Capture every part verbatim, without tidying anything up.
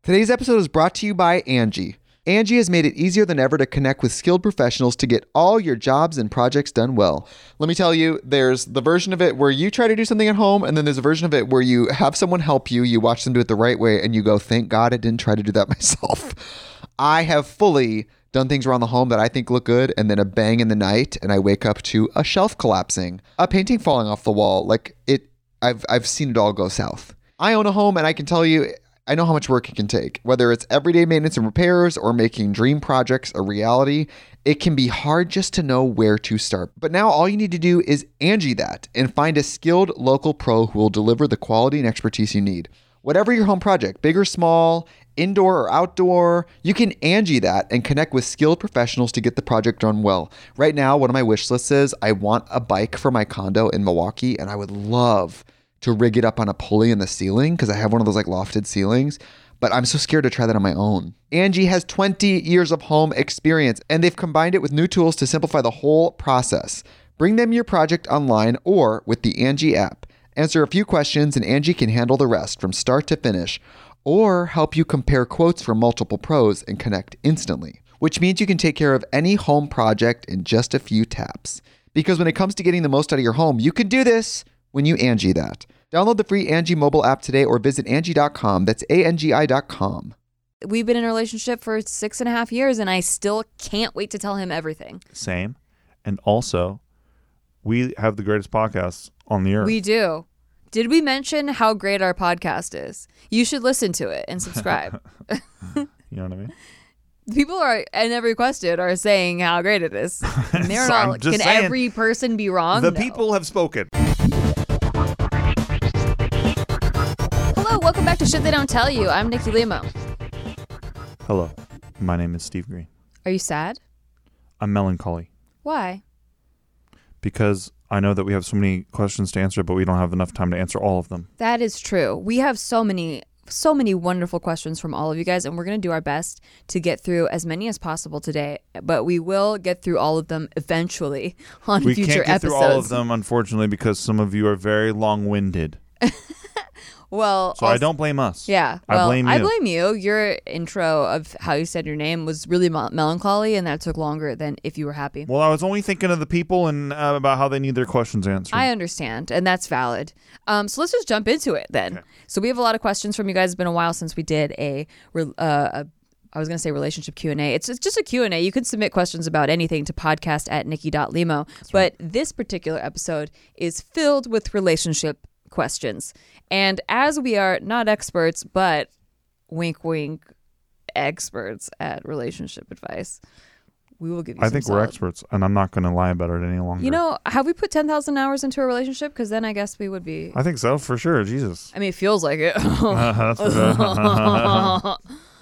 Today's episode is brought to you by Angie. Angie has made it easier than ever to connect with skilled professionals to get all your jobs and projects done well. Let me tell you, there's the version of it where you try to do something at home, and then there's a version of it where you have someone help you, you watch them do it the right way, and you go, thank God I didn't try to do that myself. I have fully done things around the home that I think look good, and then a bang in the night, and I wake up to a shelf collapsing, a painting falling off the wall. Like it, I've I've seen it all go south. I own a home, and I can tell you, I know how much work it can take. Whether it's everyday maintenance and repairs or making dream projects a reality, it can be hard just to know where to start. But now all you need to do is Angie that and find a skilled local pro who will deliver the quality and expertise you need. Whatever your home project, big or small, indoor or outdoor, you can Angie that and connect with skilled professionals to get the project done well. Right now, one of my wish lists is I want a bike for my condo in Milwaukee, and I would love to rig it up on a pulley in the ceiling because I have one of those like lofted ceilings, but I'm so scared to try that on my own. Angie has twenty years of home experience, and they've combined it with new tools to simplify the whole process. Bring them your project online or with the Angie app. Answer a few questions and Angie can handle the rest from start to finish, or help you compare quotes from multiple pros and connect instantly, which means you can take care of any home project in just a few taps. Because when it comes to getting the most out of your home, you can do this when you Angie that. Download the free Angie mobile app today or visit Angie dot com. That's A N G I dot com. We've been in a relationship for six and a half years, and I still can't wait to tell him everything. Same. And also, we have the greatest podcast on the earth. We do. Did we mention how great our podcast is? You should listen to it and subscribe. You know what I mean? People are, and every requested are saying how great it is. And they're So not, I'm just can saying, every person be wrong? The No. people have spoken. Hello, welcome back to Shit They Don't Tell You. I'm Nikki Limo. Hello, my name is Steve Green. Are you sad? I'm melancholy Why? because I know that we have so many questions to answer, but we don't have enough time to answer all of them. That is true. We have so many, so many wonderful questions from all of you guys, and we're going to do our best to get through as many as possible today, but we will get through all of them eventually on We future can't get episodes. through all of them, unfortunately, because some of you are very long-winded. Well, So also, I don't blame us. Yeah, I well, blame you. I blame you. Your intro of how you said your name was really mel- melancholy, and that took longer than if you were happy. Well, I was only thinking of the people and uh, about how they need their questions answered. I understand, and that's valid. Um, so let's just jump into it then. Okay. So we have a lot of questions from you guys. It's been a while since we did a, re- uh, a I was going to say relationship Q and A. It's, it's just a Q and A. You can submit questions about anything to podcast at nikki dot limo. But this particular episode is filled with relationship questions. And as we are not experts, but wink, wink, experts at relationship advice, we will give you I some think we're solid- experts, and I'm not going to lie about it any longer. You know, have we put ten thousand hours into a relationship? Because then I guess we would be... I think so, for sure. Jesus. I mean, it feels like it. That's for sure.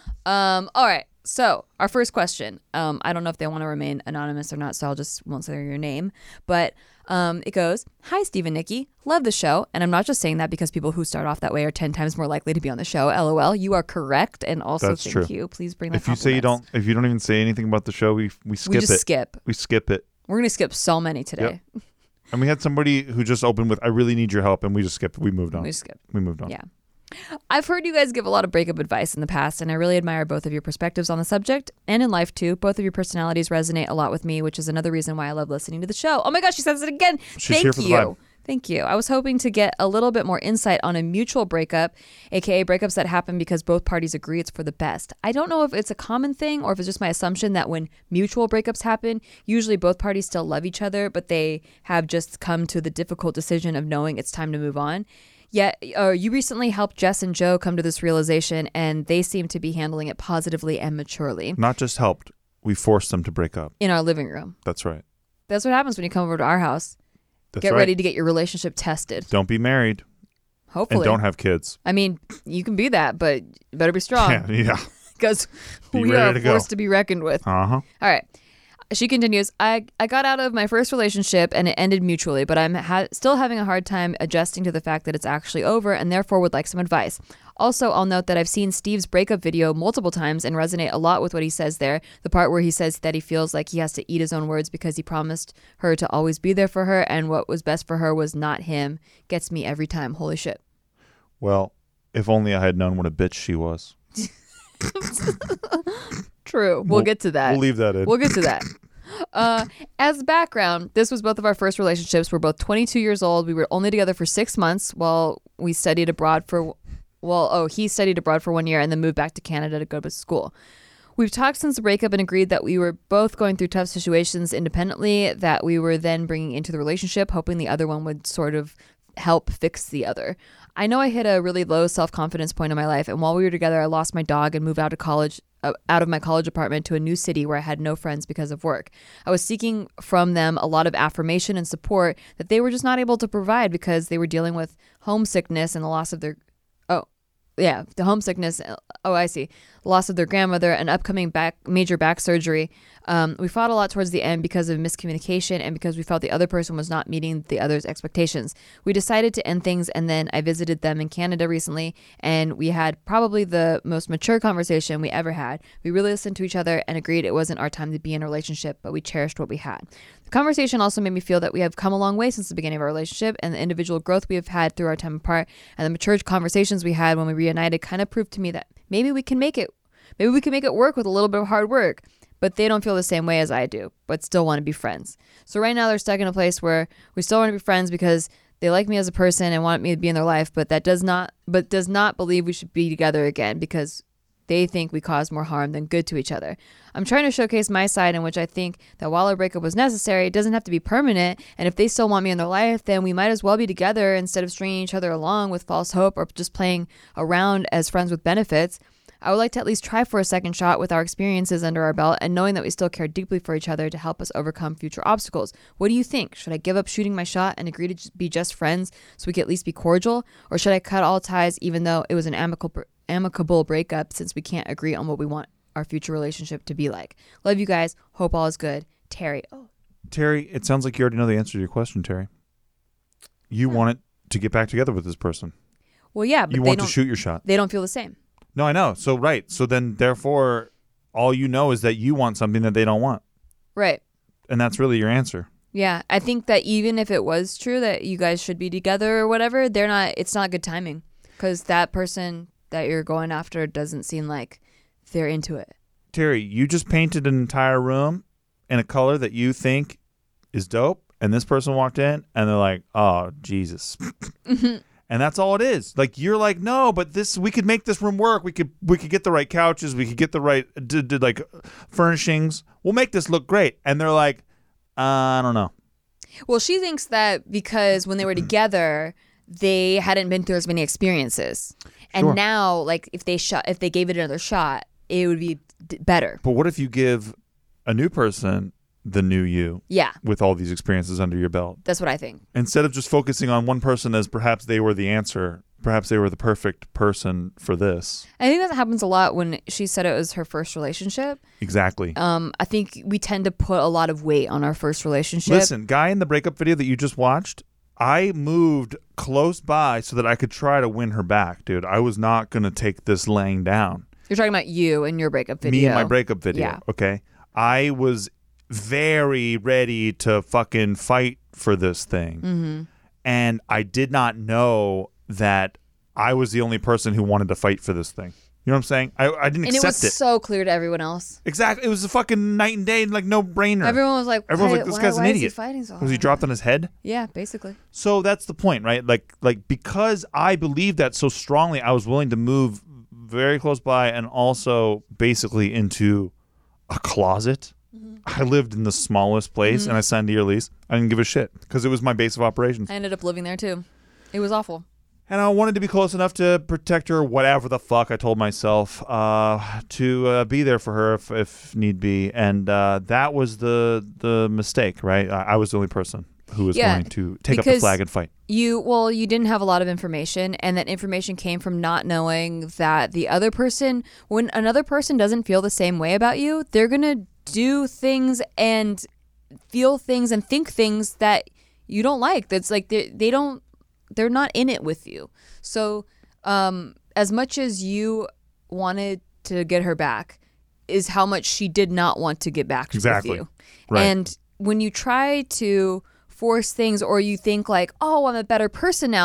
um, all right. So our first question, um, I don't know if they want to remain anonymous or not, so I'll just won't say your name. But um, it goes, "Hi, Steve and Nikki. Love the show." And I'm not just saying that because people who start off that way are ten times more likely to be on the show. L O L. You are correct. And also, That's thank true. you. Please bring that If you say you compliments. don't, if you don't even say anything about the show, we we skip We just it. skip. We skip it. We're going to skip so many today. And we had somebody who just opened with, "I really need your help," and we just skipped. We moved on. We skip. We moved on. Yeah. I've heard you guys give a lot of breakup advice in the past, and I really admire both of your perspectives on the subject and in life too. Both of your personalities resonate a lot with me, which is another reason why I love listening to the show. Oh my gosh, she says it again. She's Thank here for the you. vibe. Thank you. I was hoping to get a little bit more insight on a mutual breakup, aka breakups that happen because both parties agree it's for the best. I don't know if it's a common thing or if it's just my assumption that when mutual breakups happen, usually both parties still love each other, but they have just come to the difficult decision of knowing it's time to move on. Yet, uh, you recently helped Jess and Joe come to this realization, and they seem to be handling it positively and maturely. Not just helped, we forced them to break up. In our living room. That's right. That's what happens when you come over to our house. That's Get right. ready to get your relationship tested. Don't be married Hopefully. and don't have kids. I mean, you can be that, but you better be strong. Yeah, yeah. Because Be we ready are to go. forced to be reckoned with. Uh huh. All right. She continues, I, I got out of my first relationship and it ended mutually, but I'm ha- still having a hard time adjusting to the fact that it's actually over and therefore would like some advice. Also, I'll note that I've seen Steve's breakup video multiple times and resonate a lot with what he says there. The part where he says that he feels like he has to eat his own words because he promised her to always be there for her and what was best for her was not him gets me every time. Holy shit. Well, if only I had known what a bitch she was. True. We'll, We'll- get to that. We'll leave that in. We'll get to that. Uh, as background, this was both of our first relationships. We're both twenty-two years old. We were only together for six months while we studied abroad for, well, oh, he studied abroad for one year and then moved back to Canada to go to school. We've talked since the breakup and agreed that we were both going through tough situations independently that we were then bringing into the relationship, hoping the other one would sort of help fix the other. I know I hit a really low self-confidence point in my life, and while we were together, I lost my dog and moved out of college, uh, out of my college apartment to a new city where I had no friends because of work. I was seeking from them a lot of affirmation and support that they were just not able to provide because they were dealing with homesickness and the loss of their, oh, yeah, the homesickness. Oh, I see. Loss of their grandmother, an upcoming back major back surgery. Um, we fought a lot towards the end because of miscommunication and because we felt the other person was not meeting the other's expectations. We decided to end things, and then I visited them in Canada recently, and we had probably the most mature conversation we ever had. We really listened to each other and agreed it wasn't our time to be in a relationship, but we cherished what we had. The conversation also made me feel that we have come a long way since the beginning of our relationship, and the individual growth we have had through our time apart and the mature conversations we had when we reunited kind of proved to me that maybe we can make it maybe we can make it work with a little bit of hard work. But they don't feel the same way as I do, but still want to be friends. So right now they're stuck in a place where we still want to be friends because they like me as a person and want me to be in their life, but that does not but does not believe we should be together again because they think we cause more harm than good to each other. I'm trying to showcase my side in which I think that while our breakup was necessary, it doesn't have to be permanent. And if they still want me in their life, then we might as well be together instead of stringing each other along with false hope or just playing around as friends with benefits. I would like to at least try for a second shot with our experiences under our belt and knowing that we still care deeply for each other to help us overcome future obstacles. What do you think? Should I give up shooting my shot and agree to just be just friends so we can at least be cordial? Or should I cut all ties even though it was an amicable, amicable breakup since we can't agree on what we want our future relationship to be like? Love you guys. Hope all is good. Terry. Oh, Terry, it sounds like you already know the answer to your question, Terry. You Yeah. want it to get back together with this person. well, yeah, but You they want don't. to shoot your shot. They don't feel the same. No, I know. So, right. So then, therefore, all you know is that you want something that they don't want. Right. And that's really your answer. Yeah, I think that even if it was true that you guys should be together or whatever, they're not. It's not good timing because that person that you're going after doesn't seem like they're into it. Terry, you just painted an entire room in a color that you think is dope. And this person walked in and they're like, oh, Jesus. And that's all it is. Like, you're like, no, but this, we could make this room work. We could, we could get the right couches. We could get the right, d- d- like, furnishings. We'll make this look great. And they're like, uh, I don't know. Well, she thinks that because when they were together, they hadn't been through as many experiences, and Sure. now, like, if they shot, if they gave it another shot, it would be d- better. But what if you give a new person the new you Yeah, with all these experiences under your belt? that's what I think. Instead of just focusing on one person as perhaps they were the answer, perhaps they were the perfect person for this. I think that happens a lot when she said it was her first relationship. Exactly. Um, I think we tend to put a lot of weight on our first relationship. Listen, guy in the breakup video that you just watched, I moved close by so that I could try to win her back, dude. I was not going to take this laying down. You're talking about you and your breakup video. Me and my breakup video, Yeah. okay? I was very ready to fucking fight for this thing. Mm-hmm. And I did not know that I was the only person who wanted to fight for this thing. You know what I'm saying? I, I didn't And it accept was it. so clear to everyone else. Exactly. It was a fucking night and day, like no brainer. Everyone was like, Everyone's why, like, this why, guy's why an is he idiot. fighting so hard? Was he dropped on his head? Yeah, basically. So that's the point, right? Like, like because I believed that so strongly, I was willing to move very close by and also basically into a closet. Mm-hmm. I lived in the smallest place Mm-hmm. and I signed a year lease. I didn't give a shit because it was my base of operations. I ended up living there too. It was awful. And I wanted to be close enough to protect her, whatever the fuck I told myself, uh, to uh, be there for her if, if need be. And uh, that was the the mistake, right? I, I was the only person who was Yeah, going to take up the because flag and fight. You well, you didn't have a lot of information, and that information came from not knowing that the other person, when another person doesn't feel the same way about you, they're gonna do things and feel things and think things that you don't like. That's like they they don't they're not in it with you. So um, as much as you wanted to get her back, is how much she did not want to get back Exactly. with you. Right. And when you try to force things or you think like, oh, I'm a better person now,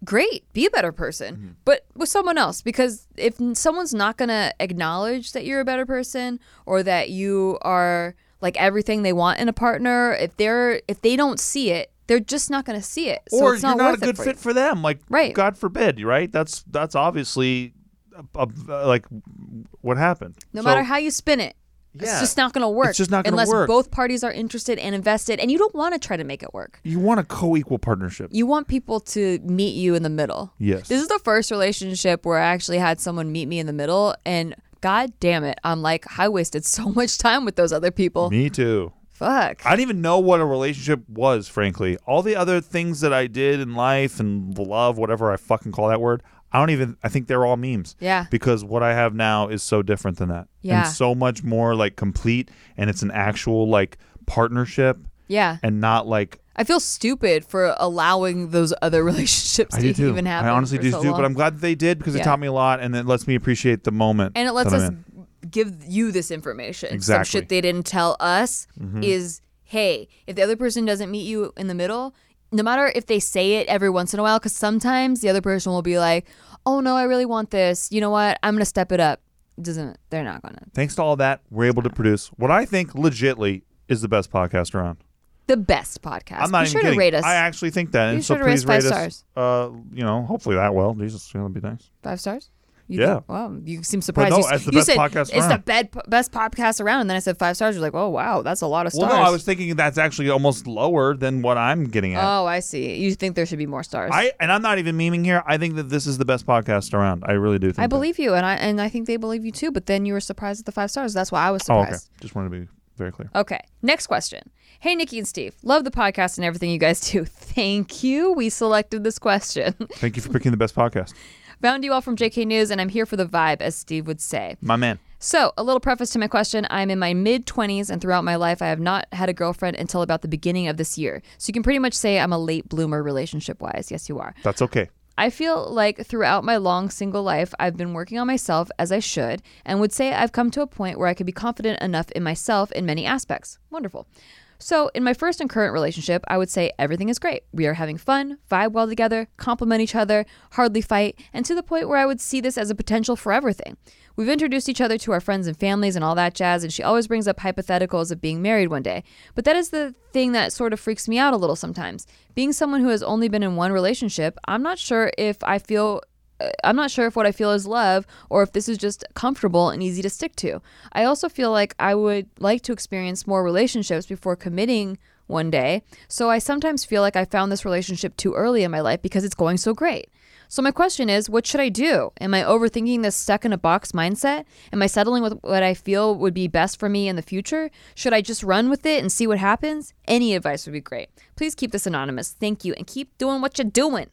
great, be a better person, Mm-hmm. but with someone else. Because if n- someone's not going to acknowledge that you're a better person or that you are like everything they want in a partner, if they're if they don't see it, they're just not going to see it. So or it's you're not not a worth it good for fit you. for them. Like, Right. God forbid, right? That's that's obviously a, a, like what happened. No So- matter how you spin it. Yeah. It's just not going to work. It's just not gonna unless work. both parties are interested and invested, and you don't want to try to make it work. You want a co-equal partnership. You want people to meet you in the middle. Yes. This is the first relationship where I actually had someone meet me in the middle, and god damn it, I'm like, I wasted so much time with those other people. Me too. Fuck. I didn't even know what a relationship was, frankly. All the other things that I did in life and love, whatever I fucking call that word, I don't even, I think they're all memes. Yeah. Because what I have now is so different than that. Yeah. And so much more like complete, and it's an actual like partnership Yeah. and not like, I feel stupid for allowing those other relationships I to do too. even happen. I honestly for do so too, long. but I'm glad that they did because Yeah. it taught me a lot, and it lets me appreciate the moment. And it lets that us I'm in. give you this information. Some Exactly. shit they didn't tell us Mm-hmm. is, hey, if the other person doesn't meet you in the middle, no matter if they say it every once in a while, because sometimes the other person will be like, oh no, I really want this. You know what? I'm going to step it up. Doesn't, they're not going to. Thanks to all that, we're able to produce what I think legitly is the best podcast around. The best podcast. I'm not Be even sure kidding. to rate us. I actually think that. Be And so sure to rate please us five rate stars. us. Uh, you know, hopefully that well. Jesus, that'd be nice. Five stars? You Yeah. think- wow, you seem surprised. no, you, s- it's the you best said podcast it's the around. bed, best podcast around, and then I said five stars. You're like, oh wow, that's a lot of stars. Well, no, I was thinking that's actually almost lower than what I'm getting at. Oh, I see. You think there should be more stars? I and I'm not even memeing here. I think that this is the best podcast around. I really do think. I that. believe you, and I and I think they believe you too. But then you were surprised at the five stars. That's why I was Oh, okay. surprised. Just wanted to be very clear. Okay. Next question. Hey, Nikki and Steve, love the podcast and everything you guys do. Thank you. We selected this question. Thank you for picking the best podcast, Found you all from J K News, and I'm here for the vibe, as Steve would say. my man. So, a little preface to my question. I'm in my mid-twenties, and throughout my life, I have not had a girlfriend until about the beginning of this year. So you can pretty much say I'm a late bloomer relationship-wise. Yes, you are. That's okay. I feel like throughout my long single life, I've been working on myself as I should, and would say I've come to a point where I could be confident enough in myself in many aspects. Wonderful. So, in my first and current relationship, I would say everything is great. We are having fun, vibe well together, compliment each other, hardly fight, and to the point where I would see this as a potential forever thing. We've introduced each other to our friends and families and all that jazz, and she always brings up hypotheticals of being married one day. But that is the thing that sort of freaks me out a little sometimes. Being someone who has only been in one relationship, I'm not sure if I feel uh, I'm not sure if what I feel is love or if this is just comfortable and easy to stick to. I also feel like I would like to experience more relationships before committing one day. So I sometimes feel like I found this relationship too early in my life because it's going so great. So my question is, what should I do? Am I overthinking this stuck in a box mindset? Am I settling with what I feel would be best for me in the future? Should I just run with it and see what happens? Any advice would be great. Please keep this anonymous. Thank you. And keep doing what you're doing.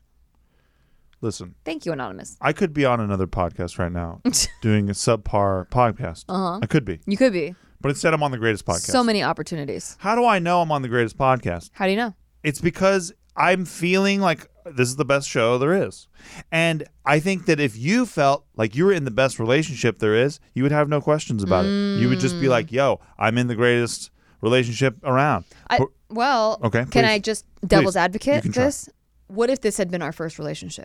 Listen, Thank you, anonymous. I could be on another podcast right now doing a subpar podcast. Uh-huh. I could be, You could be. but instead I'm on the greatest podcast. So many opportunities. How do I know I'm on the greatest podcast? How do you know? It's because I'm feeling like this is the best show there is. And I think that if you felt like you were in the best relationship there is, you would have no questions about it. You would just be like, yo, I'm in the greatest relationship around. I, But- well, Okay, can please. I just devil's Please. You advocate can try. this? What if this had been our first relationship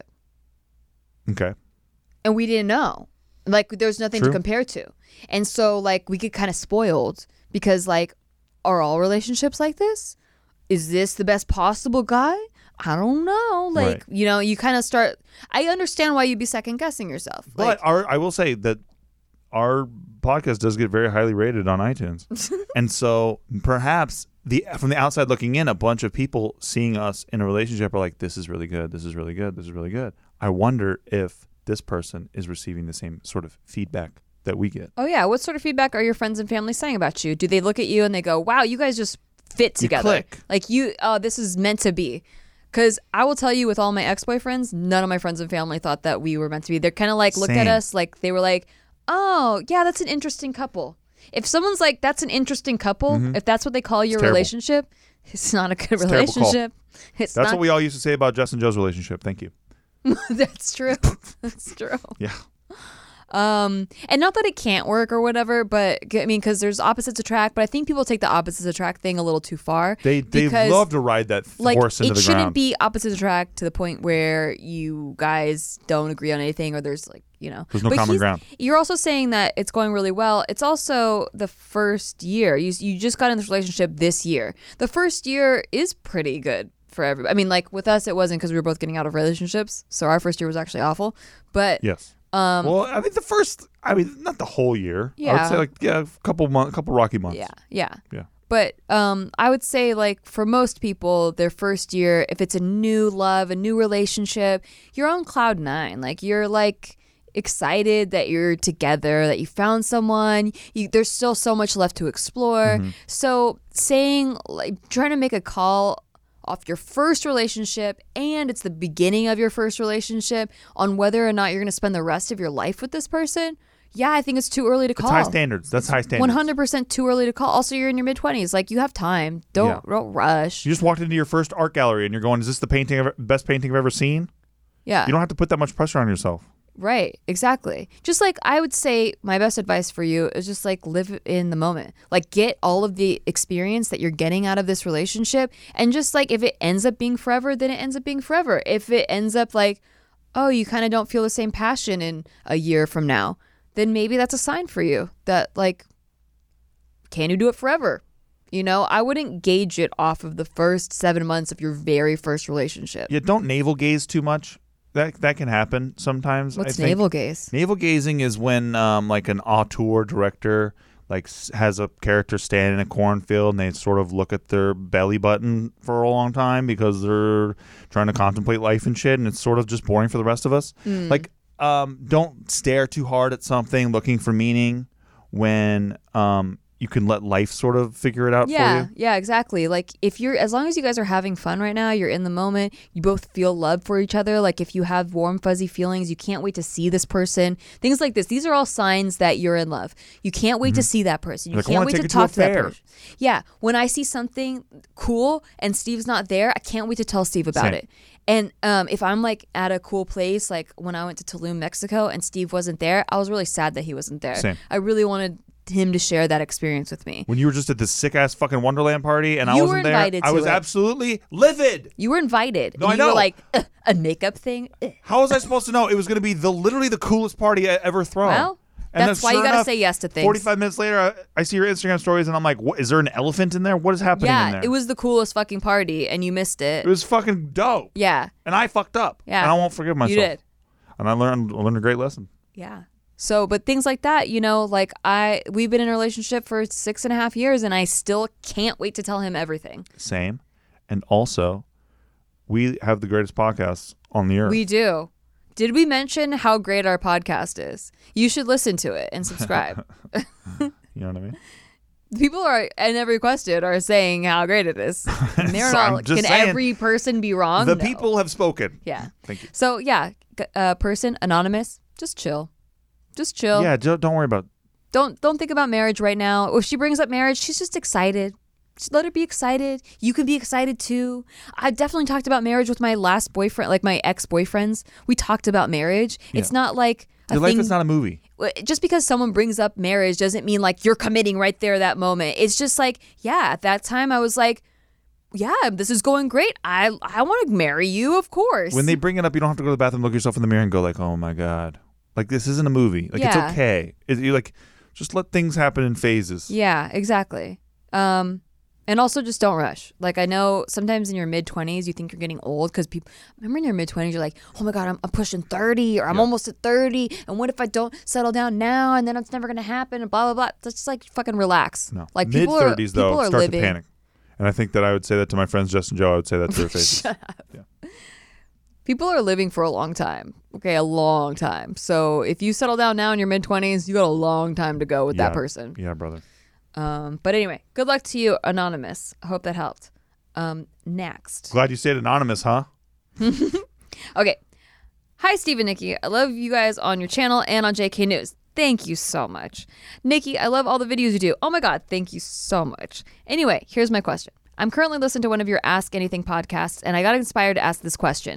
Okay. and we didn't know? Like, there's nothing True. to compare to. And so, like, we get kind of spoiled because, like, are all relationships like this? Is this the best possible guy? I don't know. Like, Right. you know, you kind of start. I understand why you'd be second guessing yourself. But Like, our, I will say that our podcast does get very highly rated on iTunes. And so perhaps the from the outside looking in, a bunch of people seeing us in a relationship are like, this is really good. This is really good. This is really good. I wonder if this person is receiving the same sort of feedback that we get. oh, yeah. What sort of feedback are your friends and family saying about you? Do they look at you and they go, wow, you guys just fit You together? click. Like, you, oh, this is meant to be. Because I will tell you, with all my ex-boyfriends, none of my friends and family thought that we were meant to be. They're kind of like, looked at Same. us like they were like, oh, yeah, that's an interesting couple. If someone's like, that's an interesting couple, if that's what they call your terrible. relationship, it's not a good It's a terrible call. relationship. It's That's not. what we all used to say about Jess and Joe's relationship. Thank you. That's true. That's true. Yeah. Um, and not that it can't work or whatever, but I mean, because there's opposites attract, but I think people take the opposites attract thing a little too far. They they because, love to ride that like, horse into it the shouldn't ground. be opposites attract to the point where you guys don't agree on anything or there's like, you know. There's no but common he's- ground. You're also saying that it's going really well. It's also the first year. You you just got in this relationship this year. The first year is pretty good for everybody. I mean, like with us, it wasn't because we were both getting out of relationships. So our first year was actually awful. But Yes. um, Well, I mean, the first, I mean, not the whole year. I Yeah. would say like, yeah, a couple months, couple rocky months. yeah, yeah. Yeah. But um, I would say, like, for most people, their first year, if it's a new love, a new relationship, you're on cloud nine. Like, you're, like, excited that you're together, that you found someone. You, there's still so much left to explore. Mm-hmm. So saying, like, trying to make a call off your first relationship and it's the beginning of your first relationship on whether or not you're going to spend the rest of your life with this person, yeah, I think it's too early to call. It's high standards. That's high standards. one hundred percent too early to call. Also, you're in your mid-twenties. Like, you have time. Don't Yeah. don't rush. You just walked into your first art gallery and you're going, is this the painting, I've, best painting I've ever seen? Yeah. You don't have to put that much pressure on yourself. Right. Exactly. Just like I would say my best advice for you is just like live in the moment. Like get all of the experience that you're getting out of this relationship. And just like if it ends up being forever, then it ends up being forever. If it ends up like, oh, you kind of don't feel the same passion in a year from now, then maybe that's a sign for you that like, can you do it forever? You know, I wouldn't gauge it off of the first seven months of your very first relationship. Yeah, don't navel gaze too much. That that can happen sometimes. What's I think. navel gaze? Navel gazing is when um, like an auteur director like s- has a character stand in a cornfield and they sort of look at their belly button for a long time because they're trying to contemplate life and shit, and it's sort of just boring for the rest of us. Mm. Like, um, don't stare too hard at something looking for meaning when um, you can let life sort of figure it out Yeah, for you. yeah, exactly. Like if you're, as long as you guys are having fun right now, you're in the moment, you both feel love for each other. Like if you have warm, fuzzy feelings, you can't wait to see this person. Things like this. These are all signs that you're in love. You can't wait to see that person. You Like, I can't wanna wait take to it to a talk to that fair. person. Yeah. When I see something cool and Steve's not there, I can't wait to tell Steve about Same. it. And um, if I'm like at a cool place, like when I went to Tulum, Mexico, and Steve wasn't there, I was really sad that he wasn't there. Same. I really wanted him to share that experience with me. When you were just at this sick ass fucking Wonderland party and I You wasn't were there, invited I to was it. absolutely livid. You were invited. No, and I you know. were like, "Ugh, a makeup thing? Ugh." How was I supposed to know it was going to be the literally the coolest party I ever thrown? Well, And that's then why you sure got to enough, say yes to things. forty-five minutes later, I, I see your Instagram stories, and I'm like, "What? Is there an elephant in there? What is happening in Yeah, there?" it was the coolest fucking party, and you missed it. It was fucking dope. Yeah, And I fucked up. Yeah. And I won't forgive myself. you did. And I learned, I learned a great lesson. Yeah. So, but things like that, you know, like I, we've been in a relationship for six and a half years, and I still can't wait to tell him everything. Same. And also, we have the greatest podcast on the earth. We do. Did we mention how great our podcast is? You should listen to it and subscribe. You know what I mean? People are, and every question are saying how great it is. And they're So I'm not, just can saying, every person be wrong? the No. people have spoken. Yeah. Thank you. So yeah, g- uh, person anonymous, just chill, just chill. Yeah, don't, don't worry about Don't don't think about marriage right now. If she brings up marriage, she's just excited. Just let her be excited. You can be excited too. I definitely talked about marriage with my last boyfriend, like my ex boyfriends. We talked about marriage. It's not like a Your thing. life is not a movie. Just because someone brings up marriage doesn't mean like you're committing right there that moment. It's just like, yeah, at that time I was like, yeah, this is going great. I I want to marry you, of course. When they bring it up, you don't have to go to the bathroom, look yourself in the mirror, and go like, "Oh my god, like this isn't a movie. Like Yeah. it's okay. It, you like just let things happen in phases." Yeah, exactly. Um, and also just don't rush. Like I know sometimes in your mid twenties you think you're getting old because people. Remember in your mid twenties you're like, oh my god, I'm, I'm pushing thirty or I'm Yeah. almost at thirty, and what if I don't settle down now and then it's never gonna happen and blah blah blah. That's just like fucking relax. No, Like mid people are thirties people though are start living. to panic, and I think that I would say that to my friends Justin Joe. I would say that to their faces. Shut up. People are living for a long time. Okay, a long time. So if you settle down now in your mid twenties, you got a long time to go with Yeah. that person. Yeah, brother. Um, but anyway, good luck to you, Anonymous. I hope that helped. Um, next. Glad you stayed anonymous, huh? Okay. Hi, Steve and Nikki. I love you guys on your channel and on J K News. Thank you so much. Nikki, I love all the videos you do. Oh my God, thank you so much. Anyway, here's my question. I'm currently listening to one of your Ask Anything podcasts, and I got inspired to ask this question.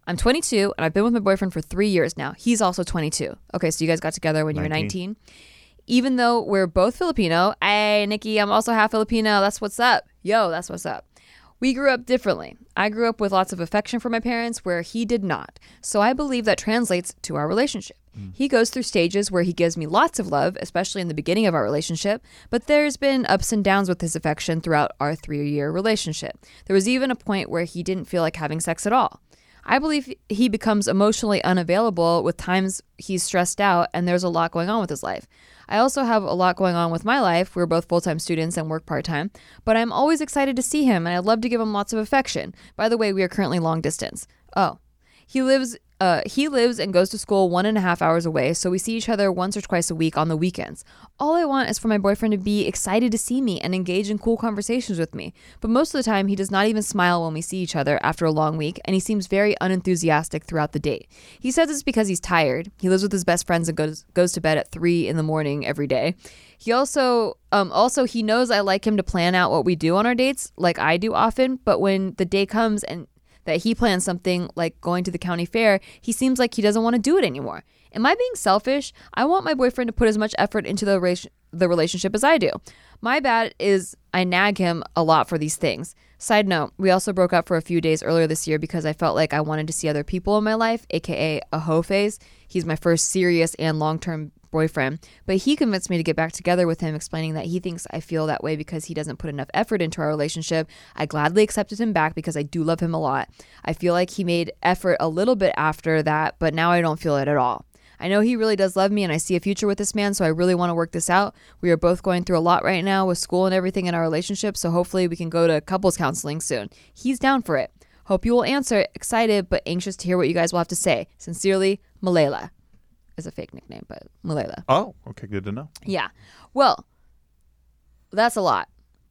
I'm twenty-two and I've been with my boyfriend for three years now. He's also twenty-two. Okay, so you guys got together when you were nineteen. Even though we're both Filipino, hey, Nikki, I'm also half Filipino. That's what's up. Yo, that's what's up. We grew up differently. I grew up with lots of affection for my parents where he did not. So I believe that translates to our relationship. Mm. He goes through stages where he gives me lots of love, especially in the beginning of our relationship, but there's been ups and downs with his affection throughout our three-year relationship. There was even a point where he didn't feel like having sex at all. I believe he becomes emotionally unavailable with times he's stressed out and there's a lot going on with his life. I also have a lot going on with my life. We're both full-time students and work part-time, but I'm always excited to see him and I'd love to give him lots of affection. By the way, we are currently long distance. Oh, he lives uh, he lives and goes to school one and a half hours away, so we see each other once or twice a week on the weekends. All I want is for my boyfriend to be excited to see me and engage in cool conversations with me. But most of the time, he does not even smile when we see each other after a long week, and he seems very unenthusiastic throughout the date. He says it's because he's tired. He lives with his best friends and goes goes to bed at three in the morning every day. He also, um, also he knows I like him to plan out what we do on our dates, like I do often, but when the day comes and that he plans something like going to the county fair, he seems like he doesn't want to do it anymore. Am I being selfish? I want my boyfriend to put as much effort into the, ra- the relationship as I do. My bad is I nag him a lot for these things. Side note, we also broke up for a few days earlier this year because I felt like I wanted to see other people in my life, aka a hoe phase. He's my first serious and long-term boyfriend, but he convinced me to get back together with him, explaining that he thinks I feel that way because he doesn't put enough effort into our relationship. I gladly accepted him back because I do love him a lot. I feel like he made effort a little bit after that, but now I don't feel it at all. I know he really does love me and I see a future with this man, so I really want to work this out. We are both going through a lot right now with school and everything in our relationship, so hopefully we can go to couples counseling soon. He's down for it. Hope you will answer. Excited but anxious to hear what you guys will have to say. Sincerely, Malela. Is a fake nickname, but Malela. Oh, okay, good to know. Yeah. Well, that's a lot.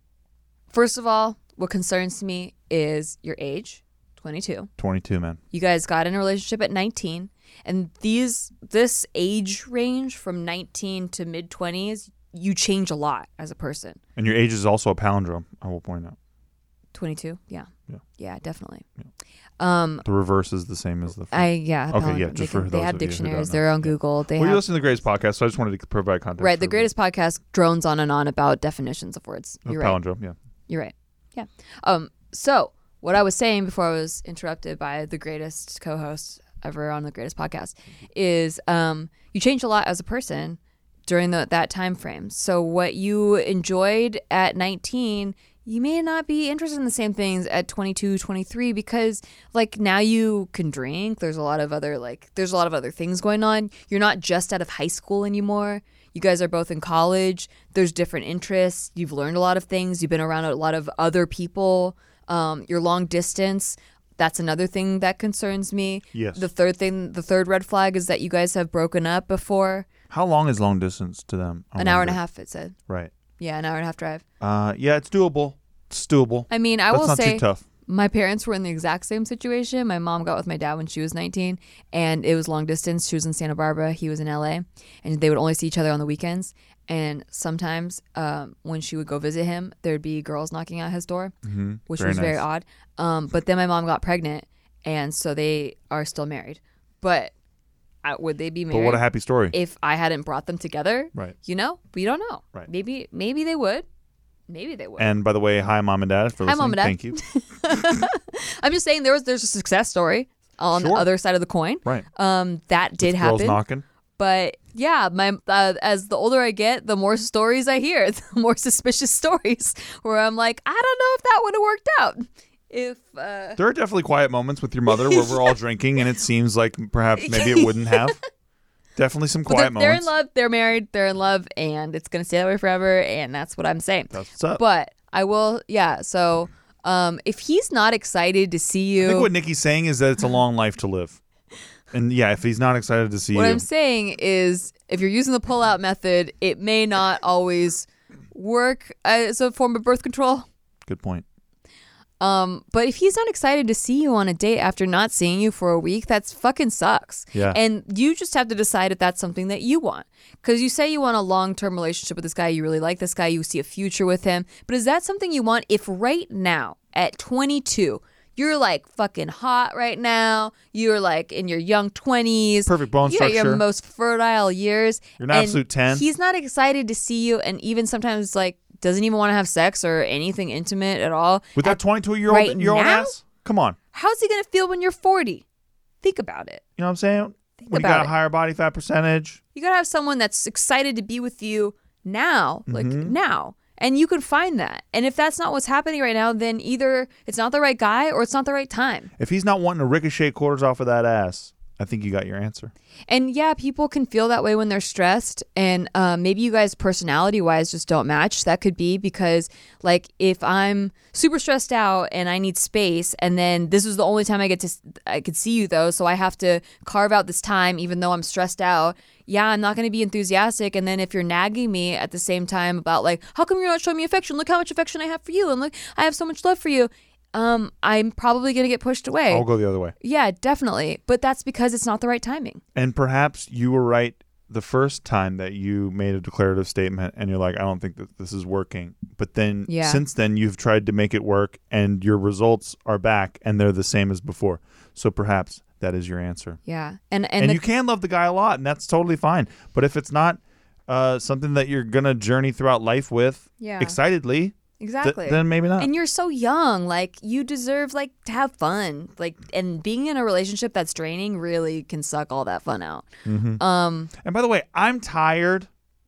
First of all, what concerns me is your age, twenty-two. twenty-two, man. You guys got in a relationship at nineteen, and these this age range from nineteen to mid twenties, you change a lot as a person. And your age is also a palindrome, I will point out. twenty-two, yeah. Yeah. Yeah, definitely. Yeah. Um, the reverse is the same as the first. I yeah. Okay, yeah, just they, for can, they those have of you who dictionaries. don't know. They're on Yeah. Google. They well, have, you listen to the Greatest Podcast, so I just wanted to provide context. right. The for Greatest Podcast drones on and on about definitions of words. Of You're right. palindrome, yeah. You're right. Yeah. Um. So what I was saying before I was interrupted by the greatest co-host ever on the Greatest Podcast is um you change a lot as a person during the, that time frame. So what you enjoyed at nineteen, you may not be interested in the same things at twenty-two, twenty-three because like now you can drink. There's a lot of other like there's a lot of other things going on. You're not just out of high school anymore. You guys are both in college. There's different interests. You've learned a lot of things. You've been around a lot of other people. Um, you're long distance. That's another thing that concerns me. Yes. The third thing, the third red flag is that you guys have broken up before. How long is long distance to them? I An hour and wonder. a half, it said. Right. Yeah, an hour and a half drive. Uh, yeah, it's doable. It's doable. I mean, I That's will not say too tough. my parents were in the exact same situation. My mom got with my dad when she was nineteen, and it was long distance. She was in Santa Barbara. He was in L A, and they would only see each other on the weekends. And sometimes um, when she would go visit him, there'd be girls knocking at his door, Mm-hmm. which very was very nice. odd. Um, but then my mom got pregnant, and so they are still married. But uh, would they be married? But what a happy story. If I hadn't brought them together, Right. you know, we don't know. Right. Maybe, maybe they would. Maybe they would. And by the way, hi, Mom and Dad, for Hi, listening. Mom and Dad. Thank you. I'm just saying there was there's a success story on Sure. the other side of the coin. Right. Um, that did With girls happen. knocking. But yeah, my uh, as the older I get, the more stories I hear, the more suspicious stories where I'm like, I don't know if that would have worked out. If uh, There are definitely quiet moments with your mother where we're all drinking and it seems like perhaps maybe it wouldn't have. Definitely some well, quiet they're, they're in moments. love, they're married, they're in love, and it's gonna stay that way forever. And that's what I'm saying. That's what's up. But I will, yeah. So um, if he's not excited to see you, I think what Nikki's saying is that it's a long life to live. And yeah, if he's not excited to see what you. I'm saying is, if you're using the pull-out method, it may not always work as a form of birth control. Good point. Um, but if he's not excited to see you on a date after not seeing you for a week, that's fucking sucks. Yeah. And you just have to decide if that's something that you want. Because you say you want a long-term relationship with this guy, you really like this guy, you see a future with him. But is that something you want if right now, at twenty-two, You're like fucking hot right now. You're like in your young twenties. Perfect bone You're at structure. your most fertile years. You're an and absolute ten. He's not excited to see you, and even sometimes like doesn't even want to have sex or anything intimate at all. With that At- twenty-two year old right year old now? ass? Come on. How's he gonna feel when you're forty? Think about it. You know what I'm saying? Think When you about got a it. higher body fat percentage. You gotta have someone that's excited to be with you now, like Mm-hmm. now. And you can find that. And if that's not what's happening right now, then either it's not the right guy or it's not the right time. If he's not wanting to ricochet quarters off of that ass, I think you got your answer. And yeah, people can feel that way when they're stressed. And um, maybe you guys personality wise just don't match. That could be because, like, if I'm super stressed out and I need space, and then this is the only time I get to, I could see you though. So I have to carve out this time, even though I'm stressed out. Yeah, I'm not going to be enthusiastic. And then if you're nagging me at the same time about, like, how come you're not showing me affection? Look how much affection I have for you. And look, I have so much love for you. Um, I'm probably going to get pushed away. I'll go the other way. Yeah, definitely. But that's because it's not the right timing. And perhaps you were right the first time that you made a declarative statement and you're like, I don't think that this is working. But then Yeah. since then, you've tried to make it work and your results are back and they're the same as before. So perhaps that is your answer. Yeah. And and, And, the, you can love the guy a lot, and that's totally fine. But if it's not uh, something that you're going to journey throughout life with Yeah. excitedly, th- exactly. then maybe not. And you're so young, like you deserve like to have fun. Like, and being in a relationship that's draining really can suck all that fun out. Mm-hmm. Um And by the way, I'm tired.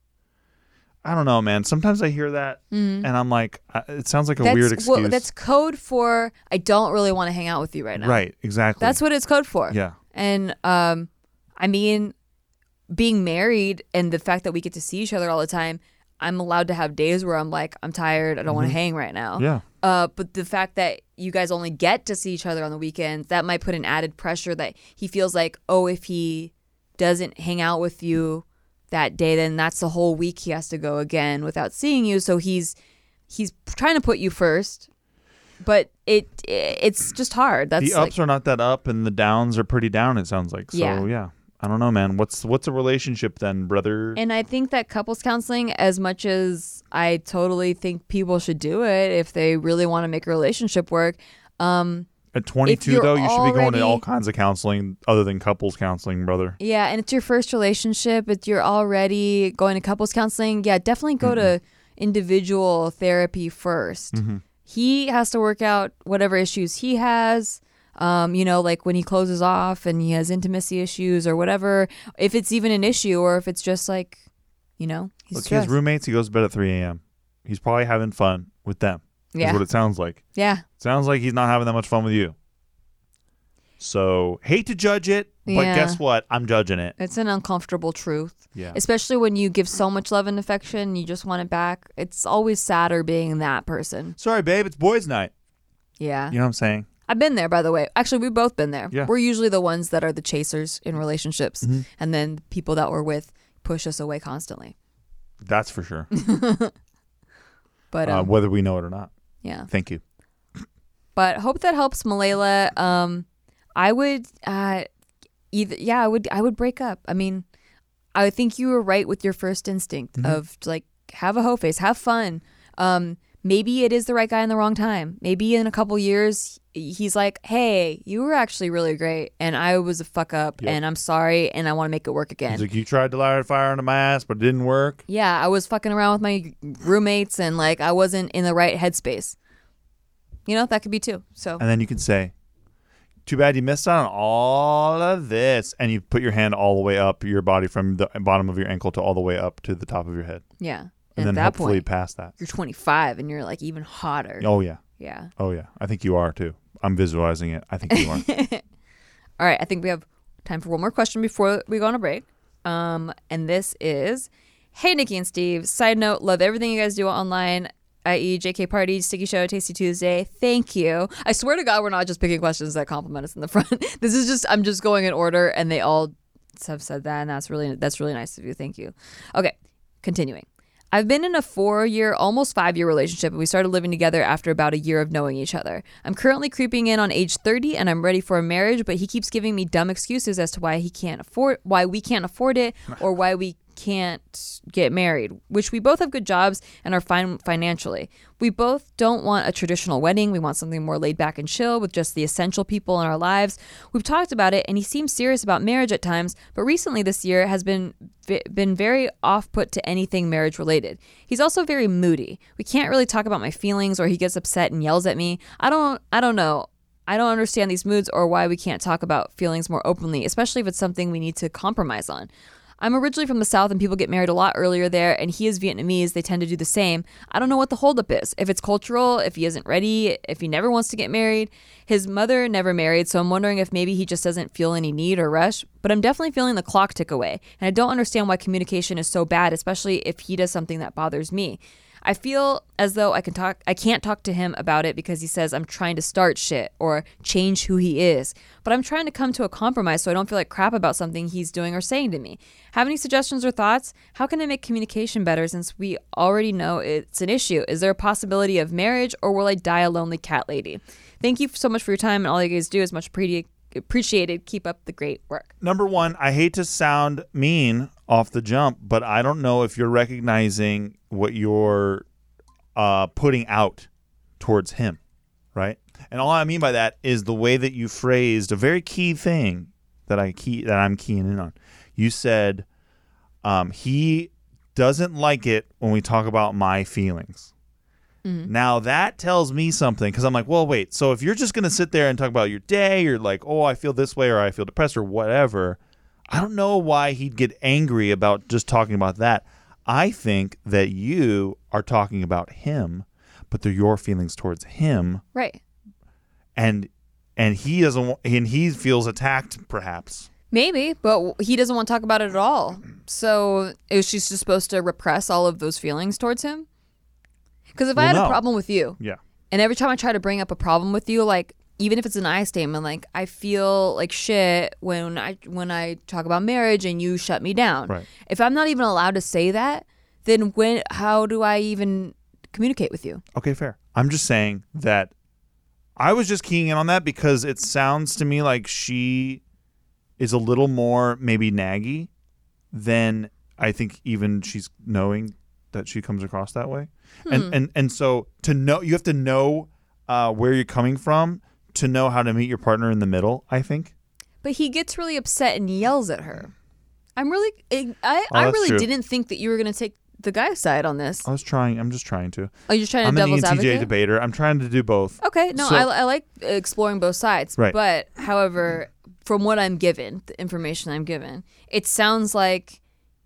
I don't know, man. Sometimes I hear that, and I'm like, uh, it sounds like a that's weird excuse. well, that's code for I don't really want to hang out with you right now. Right, exactly. That's what it's code for. Yeah. And um I mean, being married and the fact that we get to see each other all the time, I'm allowed to have days where I'm like, I'm tired, I don't want to hang right now. Mm-hmm. Yeah. Uh, but the fact that you guys only get to see each other on the weekends, that might put an added pressure that he feels like, oh, if he doesn't hang out with you that day, then that's the whole week he has to go again without seeing you. So he's he's trying to put you first, but it it's just hard. That's The ups like, are not that up, and the downs are pretty down, it sounds like. So, Yeah. yeah. I don't know, man. What's what's a relationship then, brother? and I think that couples counseling, as much as I totally think people should do it if they really want to make a relationship work, um, At twenty-two, you're though, you should be going to already- all kinds of counseling other than couples counseling, brother. yeah, and it's your first relationship. It's you're already going to couples counseling. Yeah, definitely go to individual therapy first. He has to work out whatever issues he has. Um, you know, like when he closes off and he has intimacy issues or whatever. If it's even an issue, or if it's just like, you know, he's Look, he has stressed. roommates. He goes to bed at three a.m. He's probably having fun with them. Yeah. Is what it sounds like. Yeah. Sounds like he's not having that much fun with you. So, hate to judge it, but Yeah. guess what? I'm judging it. It's an uncomfortable truth. Yeah. Especially when you give so much love and affection, you just want it back. It's always sadder being that person. Sorry, babe. It's boys' night. Yeah. You know what I'm saying? I've been there, by the way. Actually, we've both been there. Yeah. We're usually the ones that are the chasers in relationships. Mm-hmm. And then the people that we're with push us away constantly. That's for sure. But uh, um, whether we know it or not. yeah. Thank you. But hope that helps, Malayla. Um, I would uh, either yeah, I would I would break up. I mean, I think you were right with your first instinct Mm-hmm. of like have a hoe face, have fun. Um, maybe it is the right guy in the wrong time. Maybe in a couple years he's like, hey, you were actually really great, and I was a fuck up, Yep. and I'm sorry, and I want to make it work again. He's like, you tried to light a fire under my ass, but it didn't work. Yeah, I was fucking around with my roommates, and like I wasn't in the right headspace. You know, that could be too. So And then you can say, too bad you missed out on all of this. And you put your hand all the way up your body from the bottom of your ankle to all the way up to the top of your head. yeah, And and then at that hopefully point, past that. you're twenty-five and you're like even hotter. Oh, yeah. Yeah. Oh, yeah. I think you are, too. I'm visualizing it. I think you are. All right. I think we have time for one more question before we go on a break. Um, and this is, hey, Nikki and Steve. Side note, love everything you guys do online, that is. J K Party, Sticky Show, Tasty Tuesday. Thank you. I swear to God, we're not just picking questions that compliment us in the front. This is just, I'm just going in order, and they all have said that, and that's really, that's really nice of you. Thank you. Okay. Continuing. I've been in a four-year, almost five-year relationship, and we started living together after about a year of knowing each other. I'm currently creeping in on age thirty, and I'm ready for a marriage, but he keeps giving me dumb excuses as to why he can't afford, why we can't afford it, or why we can't get married, which we both have good jobs and are fine financially. We both don't want a traditional wedding. We want something more laid back and chill with just the essential people in our lives. We've talked about it, and he seems serious about marriage at times, but recently this year has been been very off-put to anything marriage related. He's also very moody. We can't really talk about my feelings, or he gets upset and yells at me. I don't I don't know. I don't understand these moods or why we can't talk about feelings more openly, especially if it's something we need to compromise on. I'm originally from the South, and people get married a lot earlier there, and he is Vietnamese. They tend to do the same. I don't know what the holdup is. If it's cultural, if he isn't ready, if he never wants to get married. His mother never married, so I'm wondering if maybe he just doesn't feel any need or rush. But I'm definitely feeling the clock tick away, and I don't understand why communication is so bad, especially if he does something that bothers me. I feel as though I can talk. I can't talk to him about it because he says I'm trying to start shit or change who he is. But I'm trying to come to a compromise so I don't feel like crap about something he's doing or saying to me. Have any suggestions or thoughts? How can I make communication better since we already know it's an issue? Is there a possibility of marriage, or will I die a lonely cat lady? Thank you so much for your time, and all you guys do is much appreciated. Appreciated. Keep up the great work. Number one, I hate to sound mean off the jump, but I don't know if you're recognizing what you're uh, putting out towards him, right? And all I mean by that is the way that you phrased a very key thing that I key that I'm keying in on. You said um, he doesn't like it when we talk about my feelings. Mm-hmm. Now that tells me something, because I'm like, well, wait. So if you're just going to sit there and talk about your day, you're like, oh, I feel this way, or I feel depressed, or whatever. I don't know why he'd get angry about just talking about that. I think that you are talking about him, but they're your feelings towards him, right? And and he doesn't, and he feels attacked, perhaps. Maybe, but he doesn't want to talk about it at all. So is she just supposed to repress all of those feelings towards him? Because if well, I had no. a problem with you, yeah, and every time I try to bring up a problem with you, like even if it's an I statement, like I feel like shit when I when I talk about marriage and you shut me down. Right. If I'm not even allowed to say that, then when how do I even communicate with you? Okay, fair. I'm just saying that I was just keying in on that because it sounds to me like she is a little more maybe naggy than I think even she's knowing that she comes across that way. Hmm. And, and and so to know, you have to know uh, where you're coming from to know how to meet your partner in the middle, I think. But he gets really upset and yells at her. I'm really, I, I, oh, I really true. didn't think that you were going to take the guy's side on this. I was trying, I'm just trying to. Oh, you're trying to I'm devil's an E N T J advocate? debater. I'm trying to do both. Okay, no, so, I, I like exploring both sides. Right. But, however, from what I'm given, the information I'm given, it sounds like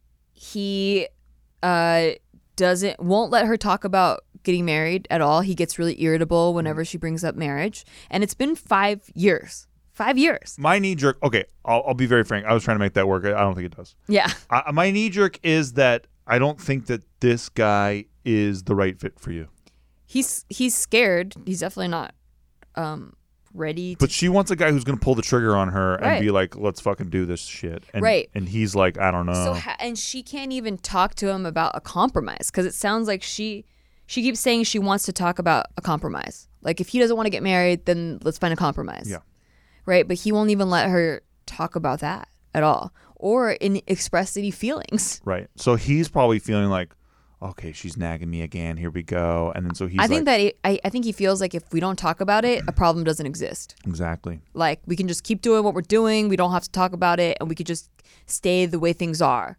he uh, doesn't, won't let her talk about getting married at all. He gets really irritable whenever she brings up marriage. And it's been five years. Five years. My knee jerk, okay, I'll, I'll be very frank. I was trying to make that work. I don't think it does. Yeah. I, my knee jerk is that I don't think that this guy is the right fit for you. He's he's scared. He's definitely not um, ready. To... But she wants a guy who's going to pull the trigger on her and right. be like, let's fucking do this shit. And, right. And he's like, I don't know. So ha- and she can't even talk to him about a compromise because it sounds like she she keeps saying she wants to talk about a compromise. Like if he doesn't want to get married, then let's find a compromise. Yeah. Right. But he won't even let her talk about that at all or in express any feelings. Right. So he's probably feeling like, okay, she's nagging me again. Here we go. And then so he's I think like, that it, I, I think he feels like if we don't talk about it, a problem doesn't exist. Exactly. Like we can just keep doing what we're doing. We don't have to talk about it. And we could just stay the way things are.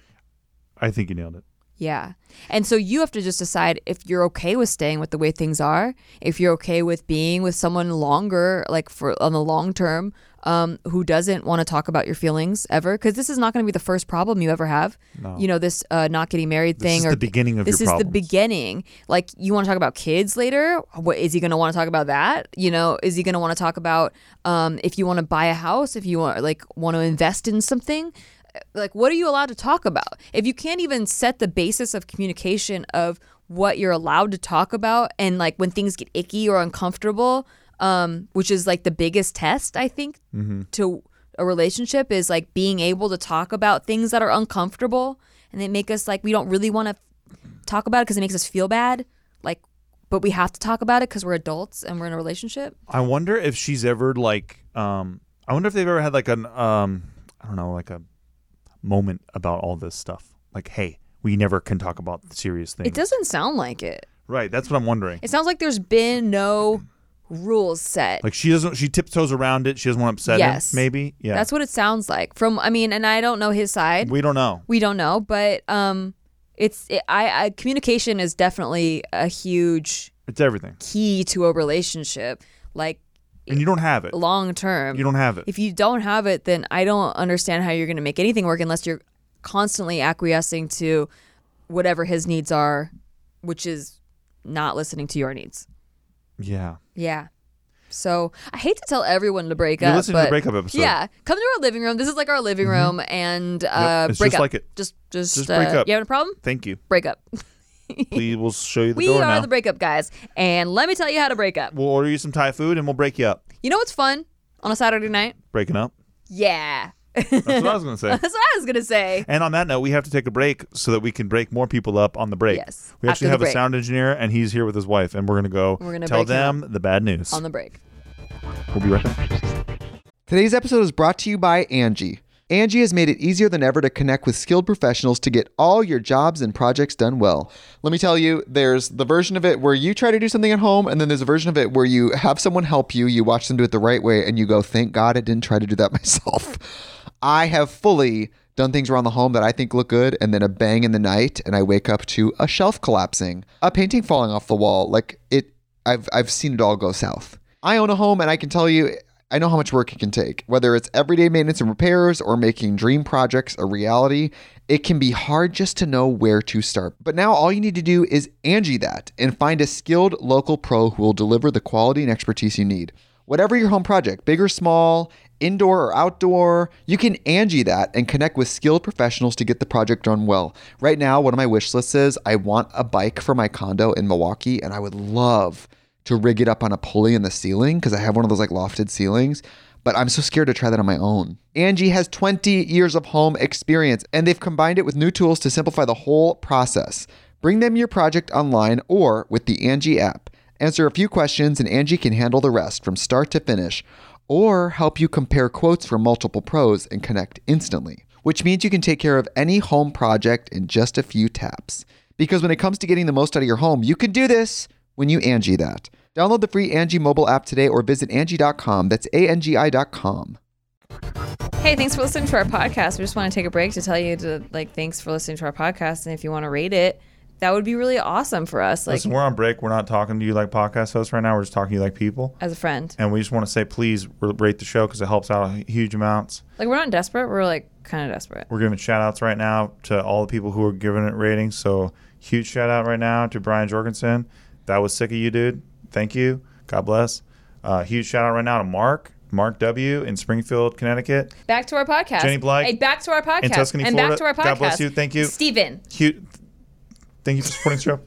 I think you nailed it. Yeah. And so you have to just decide if you're okay with staying with the way things are, if you're okay with being with someone longer, like for on the long term, um, who doesn't want to talk about your feelings ever. Because this is not going to be the first problem you ever have. No. You know, this uh, not getting married this thing. This is or the beginning of this your is problems. the beginning. Like you want to talk about kids later. What is he going to want to talk about that? You know, is he going to want to talk about um, if you want to buy a house, if you want like want to invest in something? Like, what are you allowed to talk about? If you can't even set the basis of communication of what you're allowed to talk about and like when things get icky or uncomfortable, um, which is like the biggest test, I think, mm-hmm. to a relationship is like being able to talk about things that are uncomfortable and they make us like we don't really want to talk about it because it makes us feel bad. Like, but we have to talk about it because we're adults and we're in a relationship. I wonder if she's ever like, um, I wonder if they've ever had like an, um, I don't know, like a moment about all this stuff. Like, hey, we never can talk about serious things. It doesn't sound like it. Right. That's what I'm wondering. It sounds like there's been no rules set. Like she doesn't, she tiptoes around it. She doesn't want to upset Yes. him, maybe. Yeah. That's what it sounds like. From, I mean, and I don't know his side. We don't know. We don't know, but um, it's it, I, I communication is definitely a huge It's everything. key to a relationship. Like, And you don't have it. long term. You don't have it. If you don't have it, then I don't understand how you're going to make anything work unless you're constantly acquiescing to whatever his needs are, which is not listening to your needs. Yeah. Yeah. So I hate to tell everyone to break You're up. listening to but the breakup episode. Yeah. Come to our living room. This is like our living room and uh, Yep, it's break just up. like it. Just, just, Just uh, break up. You having a problem? Thank you. Break up. Please, we'll show you the We door are now. the breakup guys. And let me tell you how to break up. We'll order you some Thai food and we'll break you up. You know what's fun on a Saturday night? Breaking up. Yeah. That's what I was going to say. That's what I was going to say. And on that note, we have to take a break so that we can break more people up on the break. Yes, We actually after have the a break. sound engineer, and he's here with his wife, and we're going to go We're gonna tell break him them the bad news. On the break. We'll be right back. Today's episode is brought to you by Angie. Angie has made it easier than ever to connect with skilled professionals to get all your jobs and projects done well. Let me tell you, there's the version of it where you try to do something at home, and then there's a version of it where you have someone help you, you watch them do it the right way, and you go, thank God I didn't try to do that myself. I have fully done things around the home that I think look good, and then a bang in the night, and I wake up to a shelf collapsing, a painting falling off the wall. Like it, I've I've seen it all go south. I own a home, and I can tell you, I know how much work it can take. Whether it's everyday maintenance and repairs or making dream projects a reality, it can be hard just to know where to start. But now all you need to do is Angie that and find a skilled local pro who will deliver the quality and expertise you need. Whatever your home project, big or small, indoor or outdoor, you can Angie that and connect with skilled professionals to get the project done well. Right now, one of my wish lists is I want a bike for my condo in Milwaukee, and I would love to rig it up on a pulley in the ceiling because I have one of those like lofted ceilings, but I'm so scared to try that on my own. Angie has twenty years of home experience, and they've combined it with new tools to simplify the whole process. Bring them your project online or with the Angie app. Answer a few questions and Angie can handle the rest from start to finish, or help you compare quotes from multiple pros and connect instantly, which means you can take care of any home project in just a few taps. Because when it comes to getting the most out of your home, you can do this when you Angie that. Download the free Angie mobile app today or visit Angie dot com. That's A N G I dot com. Hey, thanks for listening to our podcast. We just want to take a break to tell you to like, thanks for listening to our podcast. And if you want to rate it, that would be really awesome for us. Like, Listen, we're on break. We're not talking to you like podcast hosts right now. We're just talking to you like people. as a friend. And we just want to say, please rate the show because it helps out huge amounts. Like, we're not desperate. We're like kind of desperate. We're giving shout outs right now to all the people who are giving it ratings. So huge shout out right now to Brian Jorgensen. That was sick of you, dude. Thank you. God bless. Uh, huge shout out right now to Mark. Mark W. in Springfield, Connecticut. Back to our podcast. Jenny Blyke Hey, back to our podcast. in Tuscany, and Florida. back to our podcast. God bless you. Thank you. Steven. Huge. Thank you for supporting the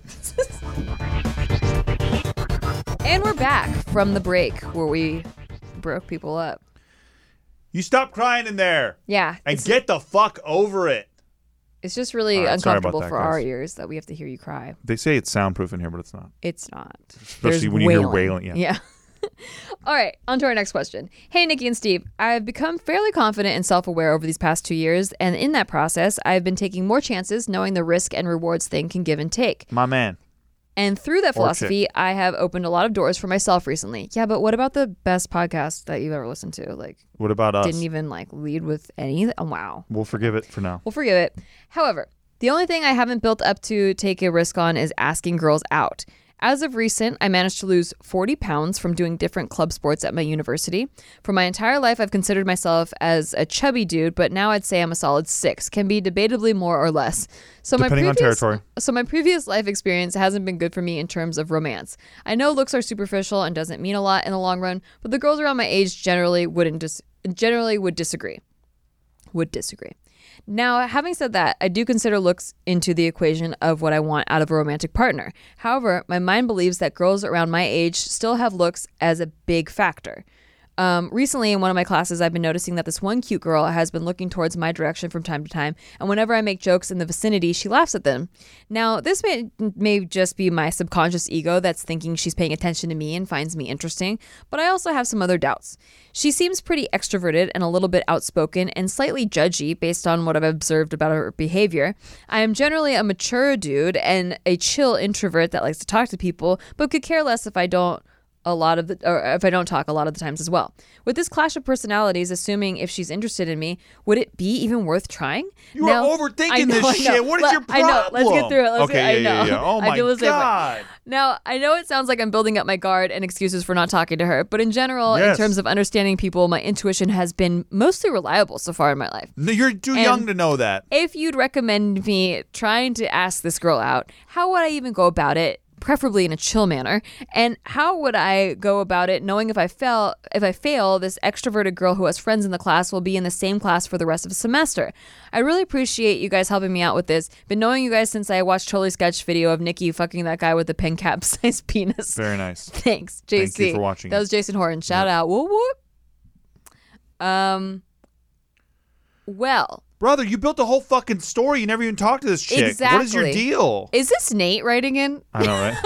show. And we're back from the break where we broke people up. You stop crying in there Yeah. and It's, get the fuck over it. it's just really All right, sorry about uncomfortable that, for our guys. ears that we have to hear you cry. They say it's soundproof in here, but it's not. It's not. Especially There's when you hear wailing. Yeah. Yeah. All right, on to our next question. Hey, Nikki and Steve, I've become fairly confident and self-aware over these past two years, and in that process, I've been taking more chances knowing the risk and rewards thing can give and take. My man. And through that Or philosophy, I have opened a lot of doors for myself recently. Yeah, but what about the best podcast that you've ever listened to? Like, What about us? didn't even like lead with any. Oh, wow. We'll forgive it for now. We'll forgive it. However, the only thing I haven't built up to take a risk on is asking girls out. As of recent, I managed to lose forty pounds from doing different club sports at my university. For my entire life, I've considered myself as a chubby dude, but now I'd say I'm a solid six, can be debatably more or less. So Depending my on previous, territory. So my previous life experience hasn't been good for me in terms of romance. I know looks are superficial and doesn't mean a lot in the long run, but the girls around my age generally wouldn't dis- generally would disagree. Would disagree. Now, having said that, I do consider looks into the equation of what I want out of a romantic partner. However, my mind believes that girls around my age still have looks as a big factor. Um, recently, in one of my classes, I've been noticing that this one cute girl has been looking towards my direction from time to time, and whenever I make jokes in the vicinity, she laughs at them. Now, this may, may just be my subconscious ego that's thinking she's paying attention to me and finds me interesting, but I also have some other doubts. She seems pretty extroverted and a little bit outspoken and slightly judgy based on what I've observed about her behavior. I am generally a mature dude and a chill introvert that likes to talk to people, but could care less if I don't a lot of the or if I don't talk a lot of the times as well. With this clash of personalities, assuming if she's interested in me, would it be even worth trying? You now, are overthinking I know, this I know. shit. What is Let, your problem? I know. Let's get through it. Let's okay, get, yeah, I know. yeah, yeah. Oh I my feel the same way. God. Now, I know it sounds like I'm building up my guard and excuses for not talking to her, but in general, Yes. in terms of understanding people, my intuition has been mostly reliable so far in my life. No, you're too And- young to know that. If you'd recommend me trying to ask this girl out, how would I even go about it? Preferably in a chill manner. And how would I go about it knowing if I fail, if I fail, this extroverted girl who has friends in the class will be in the same class for the rest of the semester? I really appreciate you guys helping me out with this. Been knowing you guys since I watched Totally Sketch video of Nikki fucking that guy with the pen cap sized penis. Very nice. Thanks, J C. Thank you for watching That it. was Jason Horton. Shout Yep. out. Whoop whoop. Um. Well, Brother, you built a whole fucking story. You never even talked to this chick. What is your Exactly. deal? is this Nate writing in? I know, right?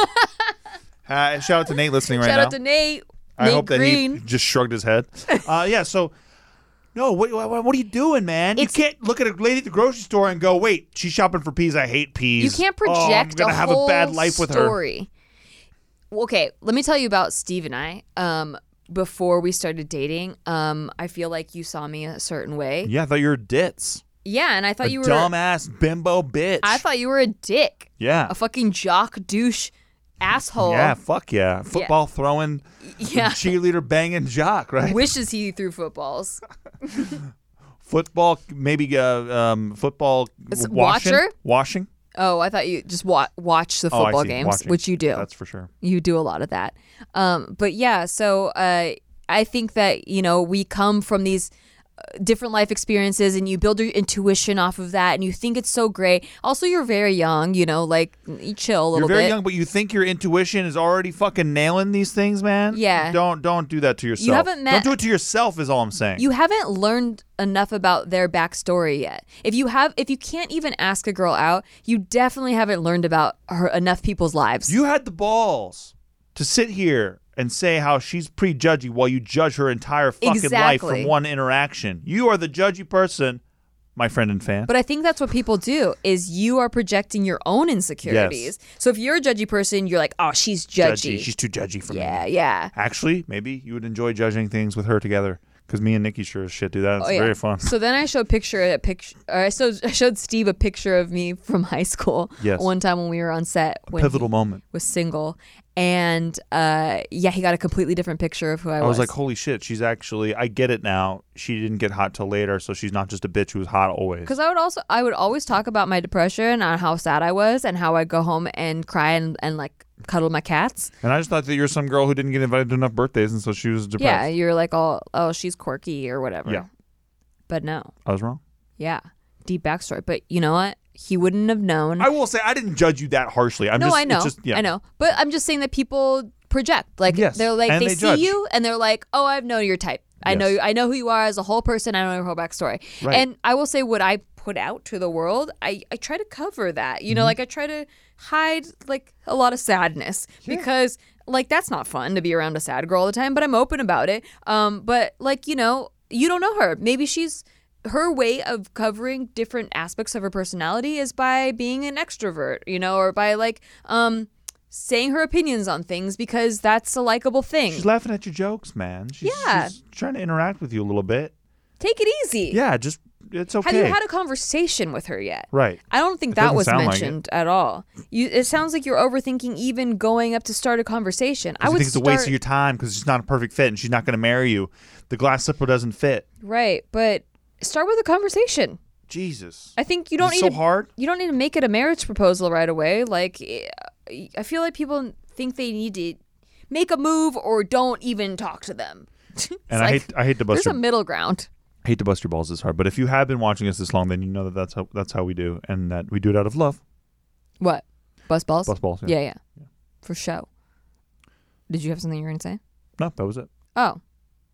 uh, shout out to Nate listening right Shout now. out to Nate. I Nate hope that Green. he just shrugged his head. Uh, yeah, so, no, what, what, what are you doing, man? It's- you can't look at a lady at the grocery store and go, wait, she's shopping for peas. I hate peas. You can't Oh, I'm project gonna a have whole a bad life with her. story. Okay, let me tell you about Steve and I. Um, before we started dating, um, I feel like you saw me a certain way. Yeah, I thought you were ditz. Yeah, and I thought A you were. dumbass bimbo bitch. I thought you were a dick, Yeah. a fucking jock douche asshole. Yeah, fuck yeah. Football throwing, Yeah. cheerleader banging jock, right? Wishes he threw footballs. Football, maybe uh, um, football It's washing. watcher? Washing? Oh, I thought you just wa- watch the Oh, I football see. games, Watching. which you do. That's for sure. You do a lot of that. Um, but yeah, so uh, I think that, you know, we come from these uh, different life experiences and you build your intuition off of that and you think it's so great. Also, you're very young, you know, like you chill a little You're very bit. young, but you think your intuition is already fucking nailing these things, man. Yeah. Don't don't do that to yourself. haven't met- Don't do it to yourself. Is all I'm saying. You haven't learned enough about their backstory yet. If you have, if you can't even ask a girl out, you definitely haven't learned about her enough people's lives. You had the balls to sit here and say how she's prejudgy while you judge her entire fucking life Exactly. from one interaction. You are the judgy person, my friend and fan. But I think that's what people do is you are projecting your own insecurities. So if you're a judgy person, you're like, oh, she's judgy. She's too judgy for me. yeah, yeah. Actually, maybe you would enjoy judging things with her together. Because me and Nikki sure as shit do that. It's Oh, yeah. very fun. So then I showed picture a picture. Or I showed I showed Steve a picture of me from high school. Yes. One time when we were on set when Pivotal he moment. was single, and uh, yeah, he got a completely different picture of who I, I was like, holy shit, she's actually, I get it now. She didn't get hot till later, so she's not just a bitch who was hot always. Because I would also I would always talk about my depression and how sad I was and how I'd go home and cry and, and like cuddle my cats. And I just thought that you're some girl who didn't get invited to enough birthdays, and so she was depressed. Yeah, you're like, oh, oh, she's quirky or whatever. Yeah. But no, I was wrong. yeah, deep backstory. But you know what? He wouldn't have known. I will say, I didn't judge you that harshly. I'm no, just, I know, It's just, yeah. I know. But I'm just saying that people project. Like Yes, they're like and they, they see judge. you and they're like, oh, I know your type. I know Yes. I know who you are as a whole person. I know your whole backstory. Right. And I will say, what I put out to the world, I I try to cover that. You know, Mm-hmm. like I try to hide like a lot of sadness because like that's not fun to be around a sad girl all the time. But I'm open about it. Um, but like you know, you don't know her. Maybe she's. Her way of covering different aspects of her personality is by being an extrovert, you know, or by like um saying her opinions on things because that's a likable thing. She's laughing at your jokes, man. She's, Yeah. she's trying to interact with you a little bit. Take it easy. Yeah, just, it's okay. Have you had a conversation with her yet? Right. I don't think It that doesn't was sound like mentioned at all. You, it sounds like you're overthinking even going up to start a conversation. I I would think it's start, a waste of your time because she's not a perfect fit and she's not going to marry you. The glass slipper doesn't fit. right, but start with a conversation. Jesus. I think you don't Is it need so to, hard? You don't need to make it a marriage proposal right away. Like, eh, I feel like people think they need to make a move or don't even talk to them. It's And I like, hate I hate to bust there's your a middle ground. I hate to bust your balls this hard, but if you have been watching us this long, then you know that that's how that's how we do, and that we do it out of love. What? Bust balls? Bust balls. Yeah, yeah, For show. Did you have something you were going to say? No, that was it. Oh.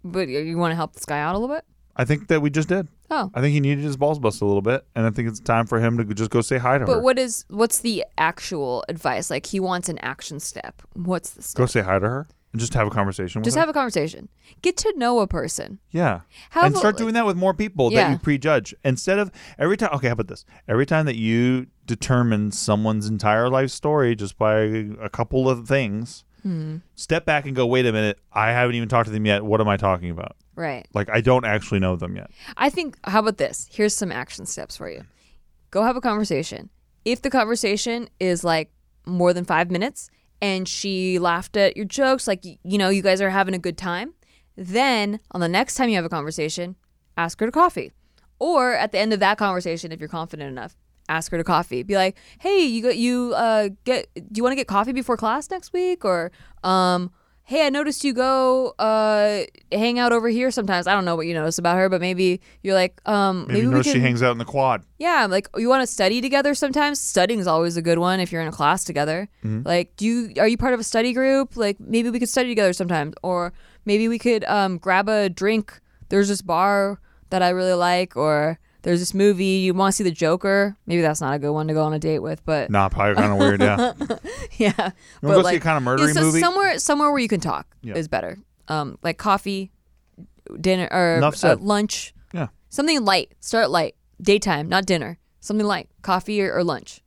But you want to help this guy out a little bit? I think that we just did. Oh. I think he needed his balls busted a little bit, and I think it's time for him to just go say hi to But her. what is what's the actual advice? Like he wants an action step. What's the step? Go say hi to her and just have a conversation with Just her. have a conversation. Get to know a person. Yeah. Have and a- start doing that with more people Yeah. that you prejudge. Instead of every time, okay, how about this? Every time that you determine someone's entire life story just by a couple of things, Hmm. step back and go, wait a minute, I haven't even talked to them yet. What am I talking about? Right. Like, I don't actually know them yet. I think, how about this? Here's some action steps for you. Go have a conversation. If the conversation is like more than five minutes and she laughed at your jokes, like, y- you know, you guys are having a good time, then on the next time you have a conversation, ask her to coffee. Or at the end of that conversation, if you're confident enough, ask her to coffee. Be like, hey, you got you uh get do you want to get coffee before class next week? Or um hey, I noticed you go uh hang out over here sometimes. I don't know what you notice about her, but maybe you're like, um Maybe, maybe, you we notice can she hangs out in the quad. yeah, like you want to study together sometimes. Studying is always a good one if you're in a class together. Mm-hmm. Like, do you are you part of a study group? Like maybe we could study together sometimes, or maybe we could um grab a drink. There's this bar that I really like, or there's this movie. You want to see the Joker? Maybe that's not a good one to go on a date with, but Nah, probably kind of weird, yeah. yeah. You want But to go like, see a kind of yeah, murdery so movie? somewhere somewhere where you can talk Yeah. is better. Um, like coffee, dinner, or Enough uh, said. lunch. Yeah. Something light. Start light. Daytime, not dinner. Something light. Coffee or, or lunch.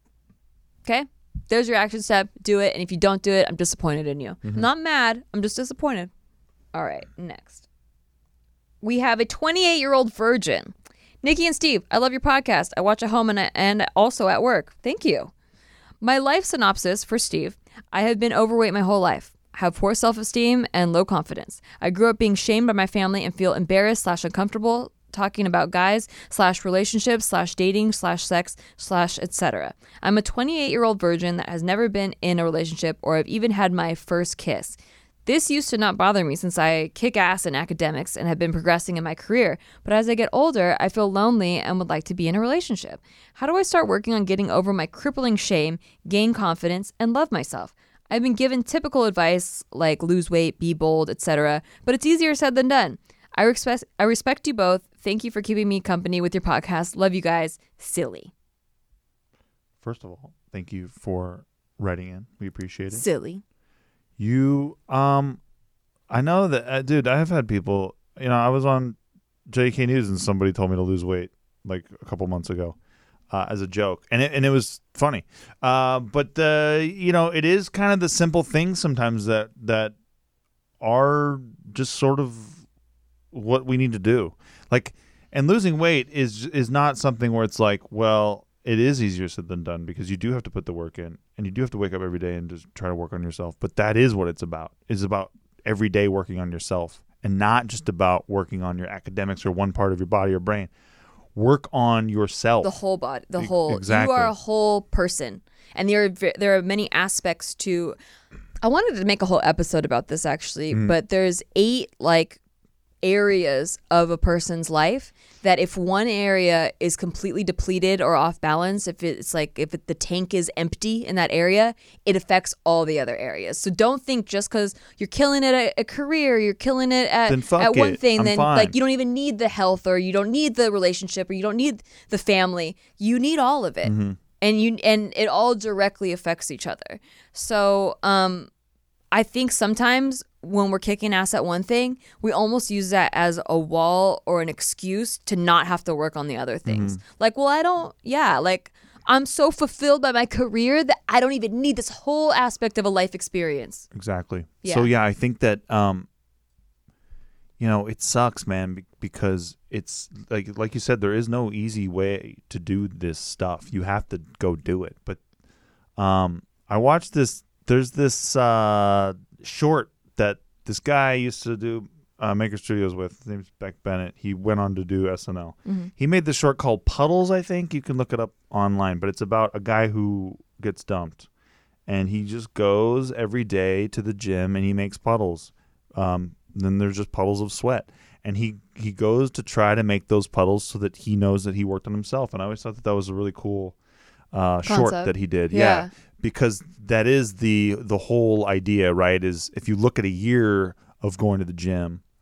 Okay? There's your action step. Do it. And if you don't do it, I'm disappointed in you. Mm-hmm. I'm not mad. I'm just disappointed. All right. Next. We have a twenty-eight-year-old virgin. Nikki and Steve, I love your podcast. I watch at home and, and also at work. Thank you. My life synopsis for Steve. I have been overweight my whole life. I have poor self-esteem and low confidence. I grew up being shamed by my family and feel embarrassed slash uncomfortable talking about guys slash relationships slash dating slash sex slash et cetera. I'm a twenty-eight-year-old virgin that has never been in a relationship or have even had my first kiss. This used to not bother me since I kick ass in academics and have been progressing in my career, but as I get older, I feel lonely and would like to be in a relationship. How do I start working on getting over my crippling shame, gain confidence, and love myself? I've been given typical advice like lose weight, be bold, et cetera, but it's easier said than done. I respect I respect you both. Thank you for keeping me company with your podcast. Love you guys. Silly. First of all, thank you for writing in. We appreciate it. Silly. You, um, I know that, uh, dude, I have had people, you know, I was on J K News and somebody told me to lose weight like a couple months ago uh, as a joke. And it, and it was funny. Uh, but, uh, you know, it is kind of the simple things sometimes that, that are just sort of what we need to do. Like, and losing weight is, is not something where it's like, well, it is easier said than done because you do have to put the work in and you do have to wake up every day and just try to work on yourself. But that is what it's about. It's about every day working on yourself and not just about working on your academics or one part of your body or brain. Work on yourself. The whole body, the E- whole. exactly. You are a whole person, and there are ve- there are many aspects to. I wanted to make a whole episode about this actually, Mm. but there's eight like areas of a person's life that if one area is completely depleted or off balance, if it's like if it, the tank is empty in that area, it affects all the other areas. So don't think just because you're killing it at a career, you're killing it at, Then fuck at one it. thing, I'm then fine. like you don't even need the health or you don't need the relationship or you don't need the family. You need all of it. Mm-hmm. And you and it all directly affects each other. So um I think sometimes when we're kicking ass at one thing, we almost use that as a wall or an excuse to not have to work on the other things. Mm-hmm. Like, well, I don't, yeah, like I'm so fulfilled by my career that I don't even need this whole aspect of a life experience. Exactly. Yeah. So yeah, I think that um, you know, it sucks, man, be- because it's like like you said, there is no easy way to do this stuff. You have to go do it. But um, I watched this. There's this uh short that this guy used to do uh, Maker Studios with. His name's Beck Bennett. He went on to do S N L. Mm-hmm. He made this short called Puddles, I think. You can look it up online, but it's about a guy who gets dumped. And he just goes every day to the gym and he makes puddles. Um, then there's just puddles of sweat. And he, he goes to try to make those puddles so that he knows that he worked on himself. And I always thought that that was a really cool uh, short Concept. that he did. Yeah. yeah. Because that is the the whole idea, right? Is if you look at a year of going to the gym,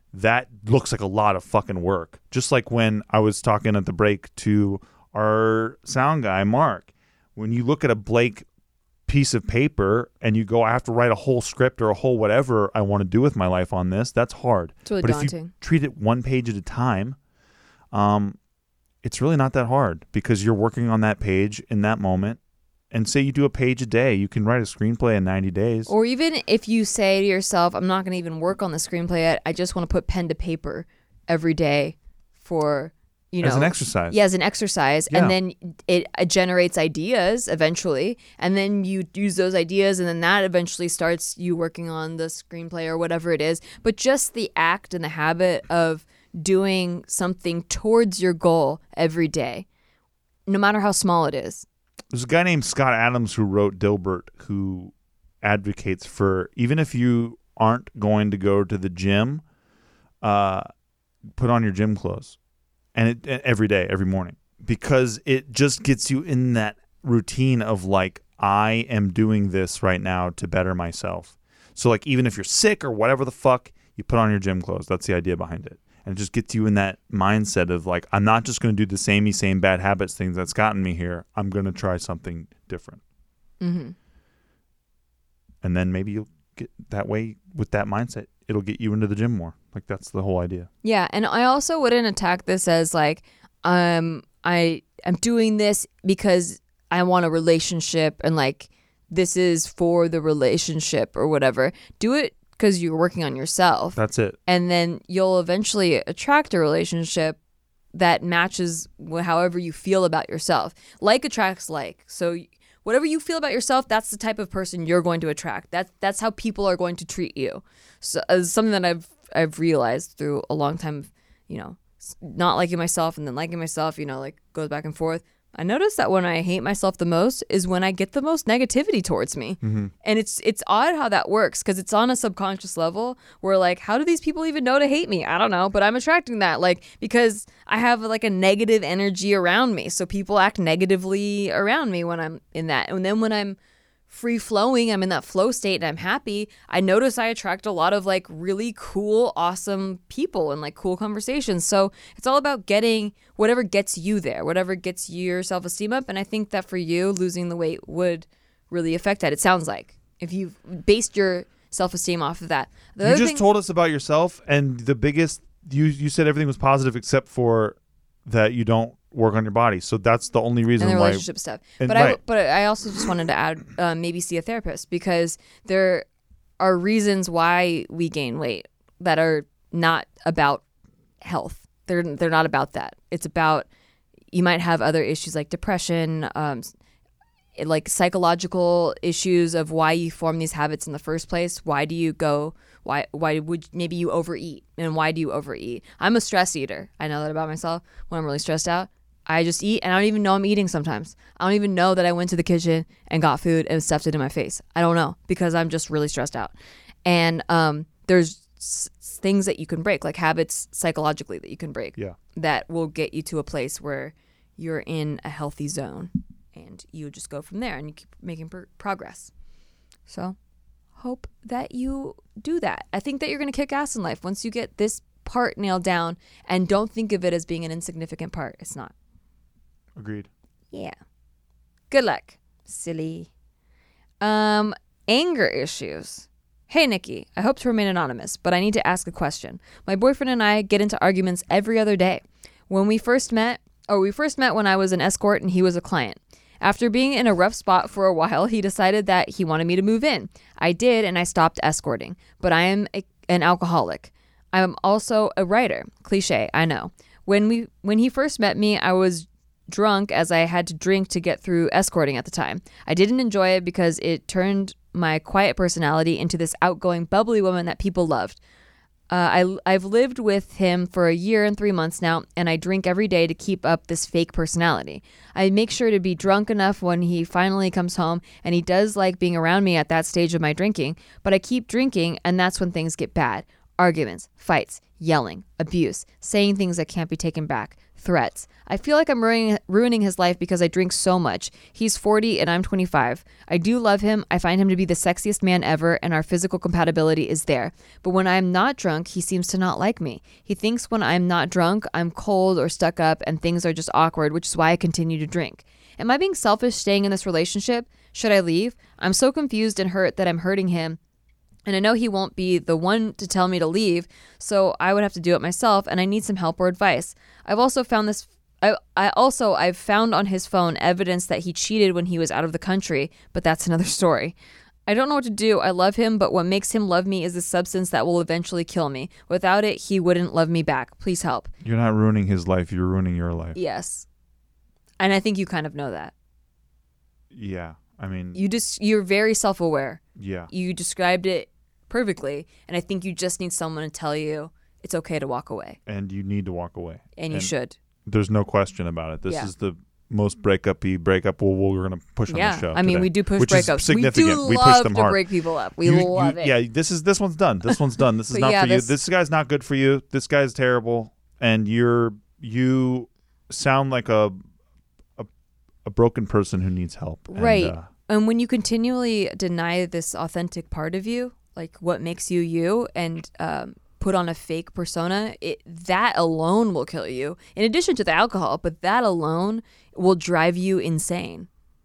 that looks like a lot of fucking work. Just like when I was talking at the break to our sound guy, Mark, when you look at a blank piece of paper and you go, I have to write a whole script or a whole whatever I want to do with my life on this, that's hard. It's really but daunting. if you treat it one page at a time, um, it's really not that hard because you're working on that page in that moment. And say you do a page a day, you can write a screenplay in ninety days. Or even if you say to yourself, I'm not going to even work on the screenplay yet. I just want to put pen to paper every day for, you know. As an exercise. Yeah, as an exercise. Yeah. And then it, it generates ideas eventually. And then you use those ideas and then that eventually starts you working on the screenplay or whatever it is. But just the act and the habit of doing something towards your goal every day, no matter how small it is. There's a guy named Scott Adams who wrote Dilbert who advocates for, even if you aren't going to go to the gym, uh, put on your gym clothes and it, every day, every morning, because it just gets you in that routine of like, I am doing this right now to better myself. So like, even if you're sick or whatever the fuck, you put on your gym clothes. That's the idea behind it. And it just gets you in that mindset of like, I'm not just going to do the samey, same bad habits things that's gotten me here. I'm going to try something different. Mm-hmm. And then maybe you'll get that way with that mindset. It'll get you into the gym more. Like that's the whole idea. Yeah. And I also wouldn't attack this as like, um, I am doing this because I want a relationship and like, this is for the relationship or whatever. Do it because you're working on yourself. That's it. And then you'll eventually attract a relationship that matches wh- however you feel about yourself. Like attracts like. So whatever you feel about yourself, that's the type of person you're going to attract. That, that's how people are going to treat you. So it's something that I've I've realized through a long time of, you know, not liking myself and then liking myself, you know, like goes back and forth. I notice that when I hate myself the most is when I get the most negativity towards me. Mm-hmm. And it's it's odd how that works because it's on a subconscious level where like, how do these people even know to hate me? I don't know, but I'm attracting that like because I have like a negative energy around me. So people act negatively around me when I'm in that. And then when I'm free flowing, I'm in that flow state and I'm happy, I notice I attract a lot of like really cool, awesome people and like cool conversations. So it's all about getting whatever gets you there, whatever gets your self-esteem up. And I think that for you, losing the weight would really affect that. It sounds like if you've based your self-esteem off of that. The You other just thing- told us about yourself, and the biggest, you, you said everything was positive except for that you don't work on your body. So that's the only reason and the why. relationship stuff. and But I, right. but I also just wanted to add, uh, maybe see a therapist because there are reasons why we gain weight that are not about health. They're they're not about that. It's about you might have other issues like depression, um, like psychological issues of why you form these habits in the first place. Why do you go? Why why would maybe you overeat? And why do you overeat? I'm a stress eater. I know that about myself. When I'm really stressed out, I just eat and I don't even know I'm eating sometimes. I don't even know that I went to the kitchen and got food and stuffed it in my face. I don't know because I'm just really stressed out. And um, there's s- things that you can break, like habits psychologically that you can break Yeah. that will get you to a place where you're in a healthy zone and you just go from there and you keep making pr- progress. So hope that you do that. I think that you're going to kick ass in life once you get this part nailed down and don't think of it as being an insignificant part. It's not. Agreed. Yeah. Good luck, silly. Um, anger issues. Hey, Nikki, I hope to remain anonymous, but I need to ask a question. My boyfriend and I get into arguments every other day. When we first met, or we first met when I was an escort and he was a client. After being in a rough spot for a while, he decided that he wanted me to move in. I did, and I stopped escorting, but I am a, an alcoholic. I am also a writer. Cliche, I know. When we when he first met me, I was drunk as I had to drink to get through escorting at the time. I didn't enjoy it because it turned my quiet personality into this outgoing, bubbly woman that people loved. Uh, I, I've lived with him for a year and three months now, and I drink every day to keep up this fake personality. I make sure to be drunk enough when he finally comes home, and he does like being around me at that stage of my drinking, but I keep drinking, and that's when things get bad. Arguments, fights, yelling, abuse, saying things that can't be taken back, threats. I feel like I'm ruining, ruining his life because I drink so much. He's forty and I'm twenty-five. I do love him. I find him to be the sexiest man ever and our physical compatibility is there. But when I'm not drunk, he seems to not like me. He thinks when I'm not drunk, I'm cold or stuck up and things are just awkward, which is why I continue to drink. Am I being selfish staying in this relationship? Should I leave? I'm so confused and hurt that I'm hurting him. And I know he won't be the one to tell me to leave, so I would have to do it myself, and I need some help or advice. I've also found this I, I also I've found on his phone evidence that he cheated when he was out of the country, but that's another story. I don't know what to do. I love him, but what makes him love me is a substance that will eventually kill me. Without it, he wouldn't love me back. Please help. You're not ruining his life, you're ruining your life. Yes. And I think you kind of know that. Yeah. I mean, You just you're very self-aware. yeah. You described it perfectly, and I think you just need someone to tell you it's okay to walk away, And you need to walk away. and you should. There's no question about it. This Yeah. is the most breakup-y breakup we'll, we're going to push on Yeah, the show I mean, today, we do push which is breakups. We significant. do We push love them to hard. break people up. We You- you- love it. Yeah, this is this one's done. This one's done. This is But not yeah, for you. this- This guy's not good for you. This guy's terrible, and you're you sound like a a, a broken person who needs help. And, Right. uh, And when you continually deny this authentic part of you, like what makes you you, and um, put on a fake persona, it, that alone will kill you. In addition to the alcohol, but that alone will drive you insane.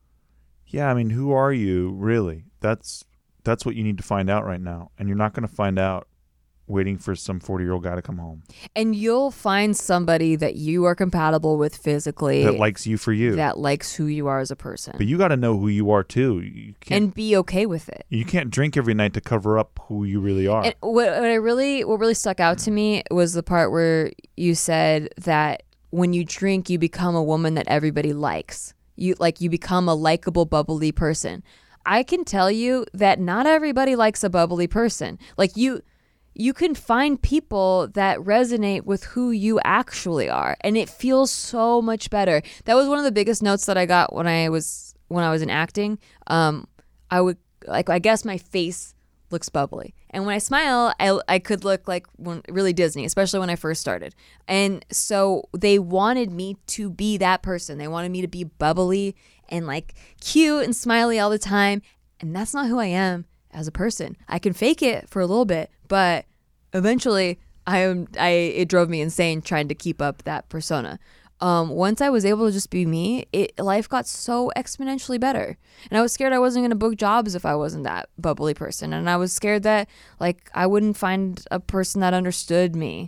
yeah, I mean, who are you really? That's that's what you need to find out right now, and you're not going to find out waiting for some forty-year-old guy to come home And you'll find somebody that you are compatible with physically, that likes you for you. that likes who you are as a person, But you got to know who you are too. You can't and be okay with it. you can't drink every night to cover up who you really are. And what, what I really, what really stuck out to me was the part where you said that when you drink, you become a woman that everybody likes. You like you become a likable, bubbly person. I can tell you that not everybody likes a bubbly person. Like you, you can find people that resonate with who you actually are, and it feels so much better. That was one of the biggest notes that I got when I was when I was in acting. Um, I would like I guess my face looks bubbly, and when I smile, I I could look like when, really Disney, especially when I first started. And so they wanted me to be that person. They wanted me to be bubbly and like cute and smiley all the time, and that's not who I am as a person. I can fake it for a little bit, but eventually I am I it drove me insane trying to keep up that persona. Um, once I was able to just be me, it life got so exponentially better. And I was scared I wasn't going to book jobs if I wasn't that bubbly person, and I was scared that like I wouldn't find a person that understood me.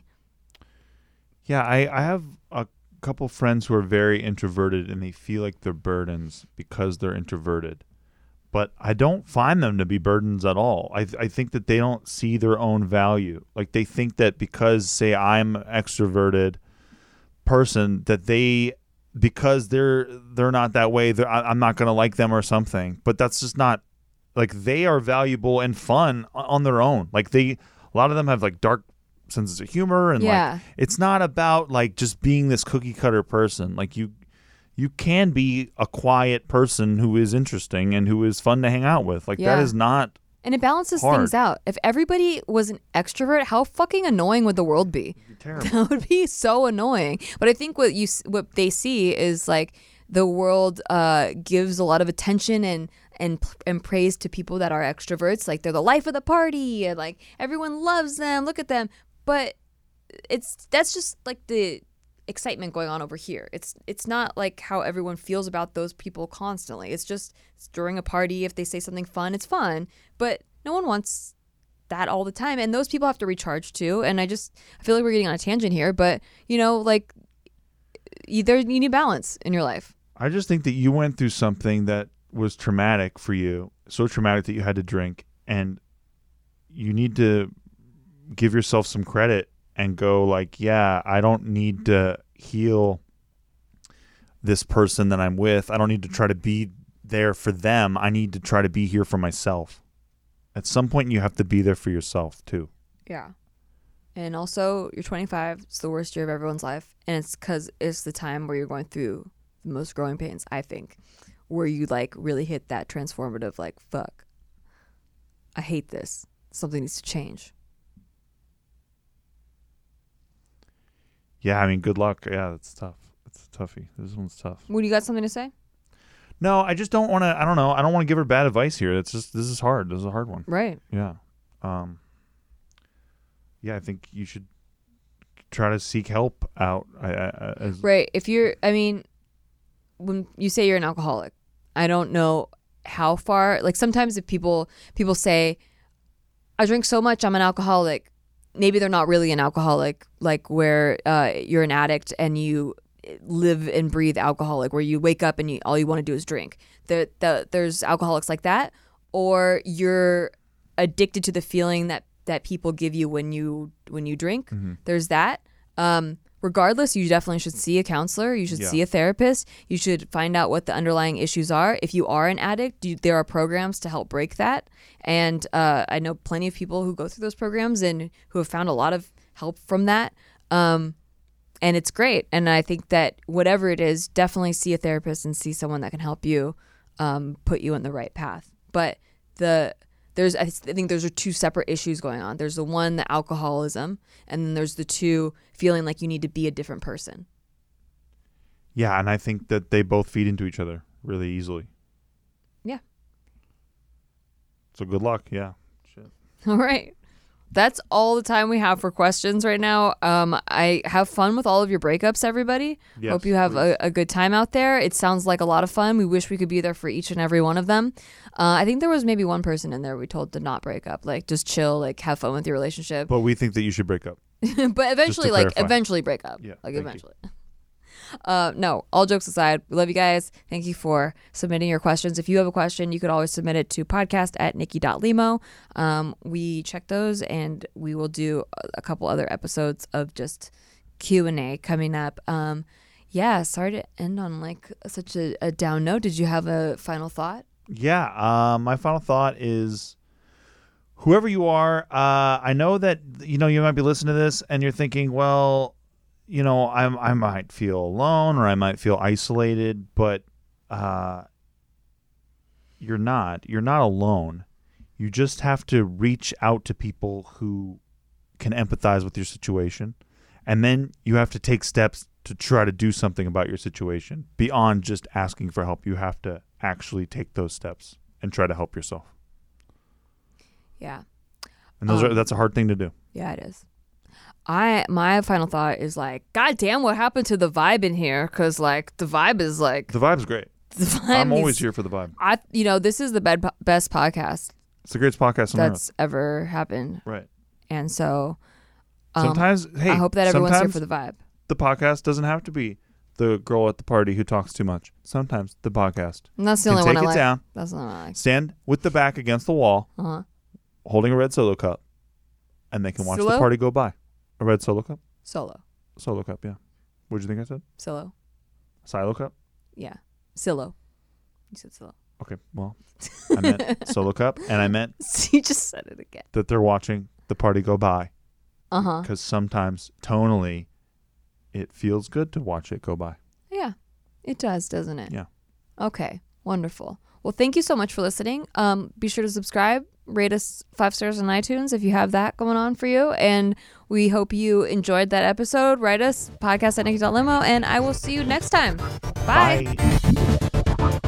Yeah, I, I have a couple friends who are very introverted and they feel like they're burdens because they're introverted. But I don't find them to be burdens at all. I I think that they don't see their own value. Like they think that because, say, I'm an extroverted person, that they, because they're they're not that way, they're, I, I'm not going to like them or something. But that's just not, like they are valuable and fun on their own. Like they, a lot of them have like dark senses of humor, and Yeah. like it's not about like just being this cookie cutter person. Like you you can be a quiet person who is interesting and who is fun to hang out with. Like Yeah. that is not And it balances hard. things out. If everybody was an extrovert, how fucking annoying would the world be? terrible. That would be so annoying. But I think what you s- what they see is like the world uh, gives a lot of attention and and and praise to people that are extroverts. Like they're the life of the party, and like everyone loves them. Look at them. But it's that's just like the excitement going on over here. It's it's not like how everyone feels about those people constantly. It's just it's during a party, if they say something fun, it's fun. But no one wants that all the time, and those people have to recharge too. And I just I feel like we're getting on a tangent here, but you know, like you, there you need balance in your life. I just think that you went through something that was traumatic for you, so traumatic that you had to drink, and you need to give yourself some credit and go like, yeah, I don't need to heal this person that I'm with. I don't need to try to be there for them. I need to try to be here for myself. At some point, you have to be there for yourself too. Yeah. And also, you're twenty-five. It's the worst year of everyone's life. And it's because it's the time where you're going through the most growing pains, I think, where you like really hit that transformative, like, fuck, I hate this. Something needs to change. Yeah, I mean, good luck. Yeah, that's tough. It's a toughie. This one's tough. Would you got something to say? No, I just don't want to. I don't know. I don't want to give her bad advice here. It's just this is hard. This is a hard one. Right. Yeah. Um. Yeah, I think you should try to seek help out. I, I, as, Right. If you're, I mean, when you say you're an alcoholic, I don't know how far. Like sometimes if people people say, I drink so much, I'm an alcoholic. Maybe they're not really an alcoholic, like where uh, you're an addict and you live and breathe alcoholic, where you wake up and you, all you want to do is drink. The, the, there's alcoholics like that, or you're addicted to the feeling that, that people give you when you when you drink. Mm-hmm. There's that. Um, regardless, you definitely should see a counselor. You should Yeah. see a therapist. You should find out what the underlying issues are. If you are an addict, you, there are programs to help break that. And uh, I know plenty of people who go through those programs and who have found a lot of help from that. Um, and it's great. And I think that whatever it is, definitely see a therapist and see someone that can help you um, put you on the right path. But the there's I think those are two separate issues going on. There's the one, the alcoholism, and then there's the two, feeling like you need to be a different person. Yeah, and I think that they both feed into each other really easily. Yeah. So good luck. Yeah. Shit. All right. That's all the time we have for questions right now. Um, I have fun with all of your breakups, everybody. Yes, Hope you have a, a good time out there. It sounds like a lot of fun. We wish we could be there for each and every one of them. Uh, I think there was maybe one person in there we told to not break up, like just chill, like have fun with your relationship. But we think that you should break up. But eventually, like clarify. eventually break up. Yeah, like thank eventually. Uh, no, all jokes aside, we love you guys. Thank you for submitting your questions. If you have a question, you could always submit it to podcast at nikki dot limo. Um, we check those, and we will do a couple other episodes of just Q and A coming up. Um, yeah, sorry to end on like such a, a down note. Did you have a final thought? Yeah. Uh, my final thought is, whoever you are, uh, I know that you know you might be listening to this and you're thinking, well, you know, I I might feel alone or I might feel isolated, but uh, you're not. You're not alone. You just have to reach out to people who can empathize with your situation, and then you have to take steps to try to do something about your situation beyond just asking for help. You have to actually take those steps and try to help yourself. Yeah. And those Um, are that's a hard thing to do. Yeah, it is. I my final thought is like, God damn, what happened to the vibe in here? Because like the vibe is like The vibe's great. the vibe I'm always needs- here for the vibe. I you know this is the bed, best podcast It's the greatest podcast on that's earth. ever happened, Right. and so um, Sometimes, hey, I hope that everyone's here sometimes for the vibe. the podcast doesn't have to be the girl at the party who talks too much. Sometimes the podcast And that's the can only take one I it like. down, That's the only one I like. stand with the back against the wall, Uh huh. holding a red Solo cup, and they can watch Solo? the party go by. A red Solo cup? Solo, Solo cup, yeah. What did you think I said? solo, Silo cup? yeah, silo. You said silo. Okay, well, I meant Solo cup, and I meant You just said it again. that they're watching the party go by. Uh huh. Because sometimes, tonally, it feels good to watch it go by. Yeah, it does, doesn't it? Yeah. Okay, wonderful. Well, thank you so much for listening. Um, be sure to subscribe, rate us five stars on iTunes if you have that going on for you. And we hope you enjoyed that episode. Write us, podcast at nikki dot limo, and I will see you next time. Bye. Bye.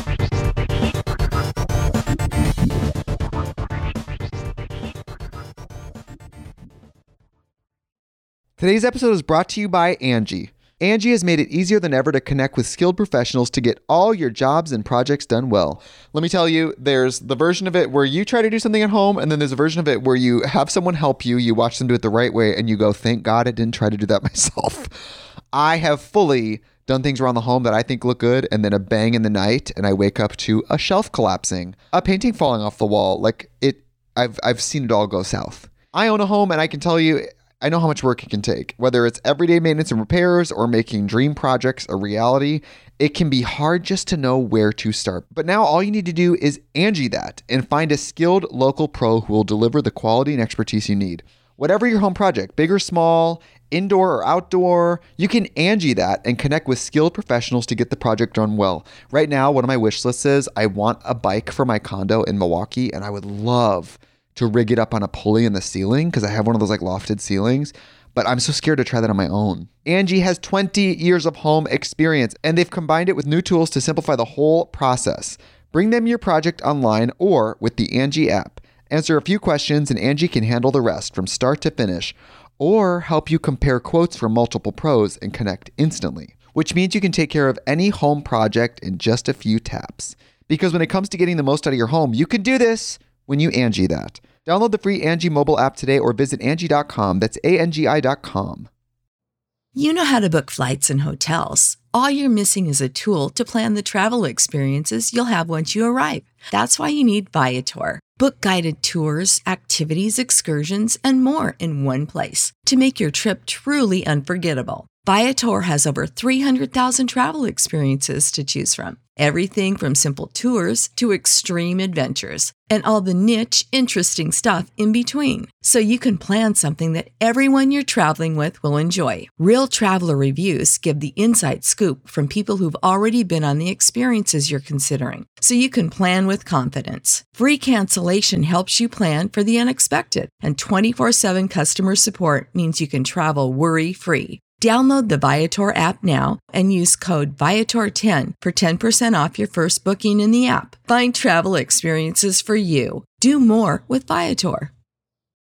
Today's episode is brought to you by Angie. Angie has made it easier than ever to connect with skilled professionals to get all your jobs and projects done well. Let me tell you, there's the version of it where you try to do something at home, and then there's a version of it where you have someone help you, you watch them do it the right way, and you go, thank God I didn't try to do that myself. I have fully done things around the home that I think look good, and then a bang in the night, and I wake up to a shelf collapsing, a painting falling off the wall. Like it, I've I've seen it all go south. I own a home, and I can tell you, I know how much work it can take. Whether it's everyday maintenance and repairs or making dream projects a reality, it can be hard just to know where to start. But now all you need to do is Angie that and find a skilled local pro who will deliver the quality and expertise you need. Whatever your home project, big or small, indoor or outdoor, you can Angie that and connect with skilled professionals to get the project done well. Right now, one of my wish lists is I want a bike for my condo in Milwaukee, and I would love to rig it up on a pulley in the ceiling because I have one of those like lofted ceilings. but I'm so scared to try that on my own. Angie has twenty years of home experience, and they've combined it with new tools to simplify the whole process. Bring them your project online or with the Angie app. Answer a few questions and Angie can handle the rest from start to finish, or help you compare quotes from multiple pros and connect instantly, which means you can take care of any home project in just a few taps. Because when it comes to getting the most out of your home, you can do this when you Angie that. Download the free Angie mobile app today or visit Angie dot com. That's A N G I dot com. You know how to book flights and hotels. All you're missing is a tool to plan the travel experiences you'll have once you arrive. That's why you need Viator. Book guided tours, activities, excursions, and more in one place to make your trip truly unforgettable. Viator has over three hundred thousand travel experiences to choose from. Everything from simple tours to extreme adventures and all the niche, interesting stuff in between. So you can plan something that everyone you're traveling with will enjoy. Real traveler reviews give the inside scoop from people who've already been on the experiences you're considering. So you can plan with confidence. Free cancellation helps you plan for the unexpected. And twenty-four seven customer support means you can travel worry-free. Download the Viator app now and use code Viator ten for ten percent off your first booking in the app. Find travel experiences for you. Do more with Viator.